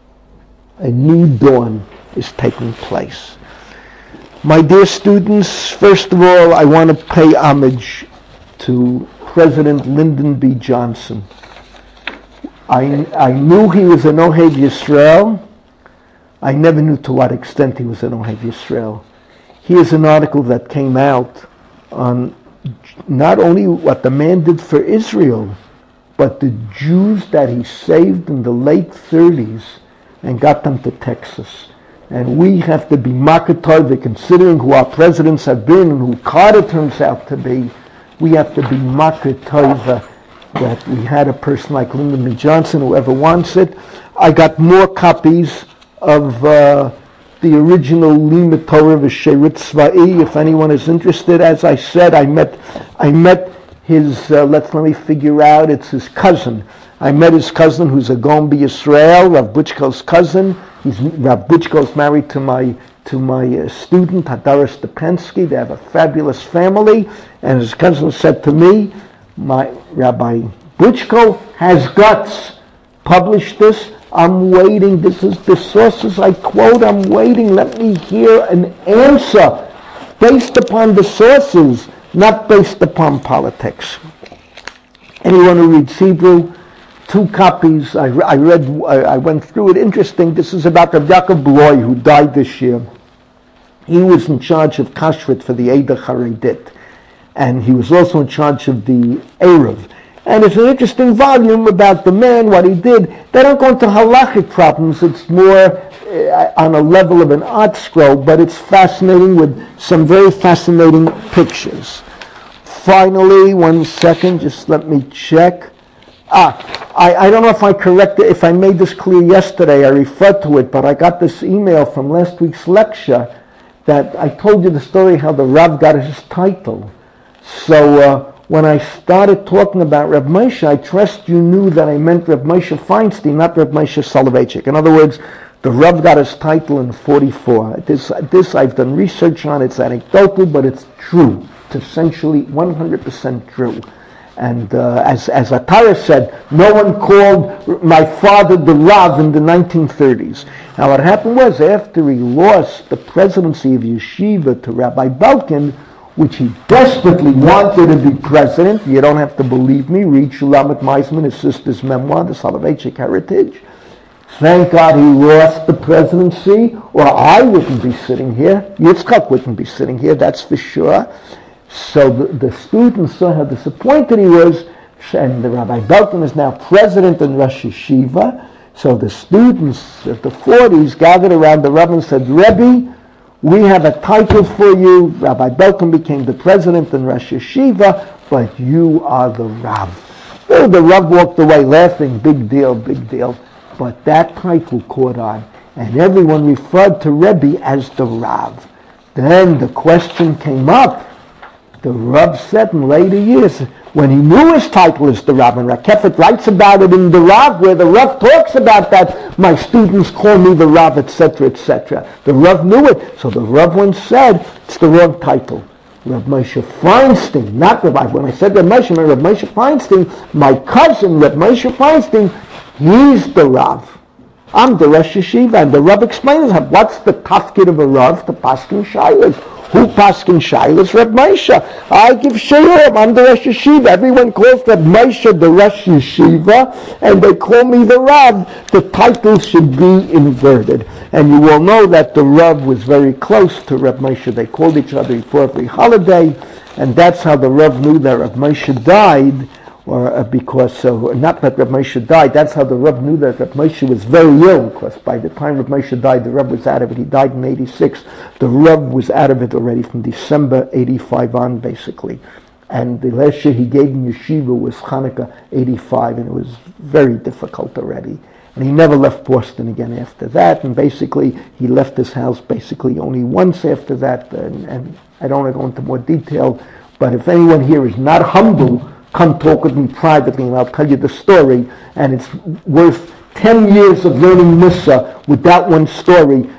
A new dawn is taking place. My dear students, first of all, I want to pay homage to President Lyndon B. Johnson. I, I knew he was an Ohev Yisrael. I never knew to what extent he was an Ohev Yisrael. Here's an article that came out on not only what the man did for Israel, but the Jews that he saved in the late thirties and got them to Texas. And we have to be makatov, considering who our presidents have been and who Carter turns out to be. We have to be makatov that we had a person like Lyndon B. Johnson, whoever wants it. I got more copies of uh, the original Limud Torah V'Sherut Tzva'i, if anyone is interested. As I said, I met I met his, uh, let's let me figure out, it's his cousin. I met his cousin, who's a Gaon B'Yisrael, Rav Butchko's cousin. He's, Rav Butchko's married to my to my uh, student, Hadara Stepensky. They have a fabulous family. And his cousin said to me, my Rabbi Butchko has guts. Publish this. I'm waiting. This is the sources I quote. I'm waiting. Let me hear an answer based upon the sources, not based upon politics. Anyone who reads Hebrew, two copies. I, I read. I, I went through it. Interesting. This is about Rav Yaakov Bloy, who died this year. He was in charge of Kashrut for the Eidah Charedit, and he was also in charge of the Erev. And it's an interesting volume about the man, what he did. They don't go into halachic problems. It's more uh, on a level of an art scroll, but it's fascinating with some very fascinating pictures. Finally, one second, just let me check. Ah, I, I don't know if I corrected, if I made this clear yesterday, I referred to it, but I got this email from last week's lecture that I told you the story how the Rav got his title. So uh, when I started talking about Reb Moshe, I trust you knew that I meant Reb Moshe Feinstein, not Reb Moshe Soloveitchik. In other words, the Rav got his title in forty-four. This, this I've done research on. It's anecdotal, but it's true. It's essentially one hundred percent true. And uh, as as Atara said, no one called my father the Rav in the nineteen thirties. Now what happened was, after he lost the presidency of Yeshiva to Rabbi Belkin, which he desperately wanted to be president, you don't have to believe me, read Shulamit Meisman, his sister's memoir, The Soloveitchik Heritage. Thank God he lost the presidency, or I wouldn't be sitting here. Yitzchak wouldn't be sitting here, that's for sure. So the, the students saw how disappointed he was, and the Rabbi Belkin is now president in Rosh Yeshiva. So the students of the forties gathered around the Rav and said, Rebbe, we have a title for you. Rabbi Belkin became the president in Rosh Yeshiva, but you are the Rav. So the Rav walked away laughing, big deal, big deal. But that title caught on, and everyone referred to Rebbe as the Rav. Then the question came up. The Rav said in later years, when he knew his title is the Rav, and Rakefet writes about it in the Rav, where the Rav talks about that, my students call me the Rav, et cetera, et cetera. The Rav knew it, so the Rav once said, it's the wrong title. Rav Moshe Feinstein, not Rabbi. When I said Rav Moshe, I meant Rav Moshe Feinstein, my cousin, Rav Moshe Feinstein, he's the Rav. I'm the Rosh Yeshiva, and the Rav explains what's the tafkid of a Rav, the Paskin Shailas. Who Paskin Shailas? Reb Moshe. I give Shalom. I'm the Rosh Yeshiva. Everyone calls Reb Moshe the Rosh Yeshiva, and they call me the Rav. The title should be inverted. And you will know that the Rav was very close to Reb Moshe. They called each other before every holiday, and that's how the Rav knew that Reb Moshe died, or uh, because, uh, not that Reb Moshe died, that's how the Rav knew that Reb Moshe was very ill, because by the time Reb Moshe died, the Rav was out of it. He died in eighty-six. The Rav was out of it already from December eighty-five on, basically. And the last year he gave in Yeshiva was Hanukkah eighty-five, and it was very difficult already. And he never left Boston again after that, and basically he left his house basically only once after that, and, and I don't want to go into more detail, but if anyone here is not humble, come talk with me privately and I'll tell you the story, and it's worth ten years of learning Mussar with that one story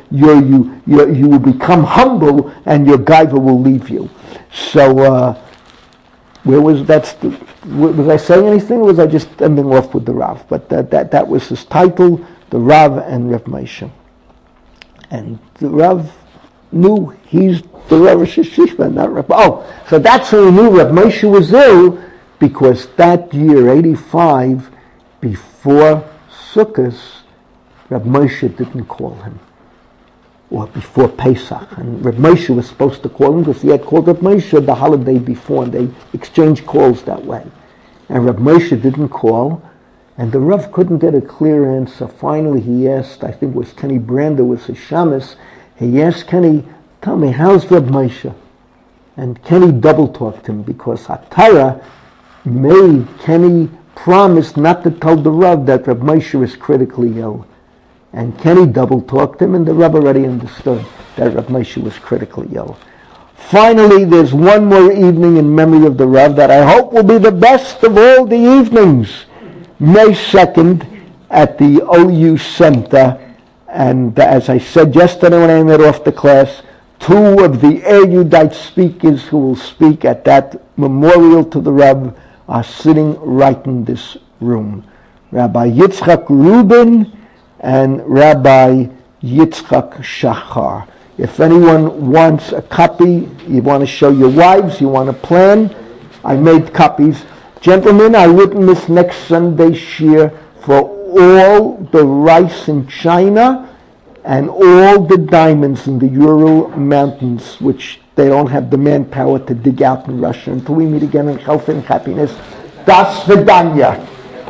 you you you you will become humble, and your gaiva will leave you. So, uh, where was that? St- was I saying anything, or was I just ending off with the Rav? But that that, that was his title, the Rav and Rav Moshe. And the Rav knew he's the Rav Rosh Yeshiva, not Rav. Oh, so that's how he knew Rav Moshe was ill, because that year, eighty-five, before Sukkot, Rav Moshe didn't call him. Or before Pesach. And Rav Moshe was supposed to call him because he had called Rav Moshe the holiday before, and they exchanged calls that way. And Rav Moshe didn't call, and the Rav couldn't get a clear answer. Finally he asked, I think it was Kenny Brander, was his shamus, he asked Kenny, tell me, how's Rav Moshe? And Kenny double-talked him, because Hatara made Kenny promise not to tell the Rav that Rav Moshe is critically ill. And Kenny double-talked him, and the Rav already understood that Rav Moshe was critically ill. Finally, there's one more evening in memory of the Rav that I hope will be the best of all the evenings. May second at the O U Center. And as I said yesterday when I ended off the class, two of the erudite speakers who will speak at that memorial to the Rav are sitting right in this room. Rabbi Yitzchak Rubin and Rabbi Yitzchak Shachar. If anyone wants a copy, you want to show your wives, you want to plan, I made copies. Gentlemen, I witness next Sunday shir for all the rice in China and all the diamonds in the Ural Mountains, which they don't have the manpower to dig out in Russia. Until we meet again in health and happiness, das Vidanya.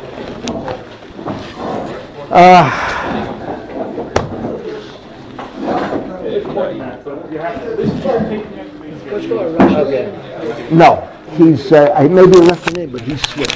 Uh, No, he's, uh, I maybe left the name, but he's Swiss.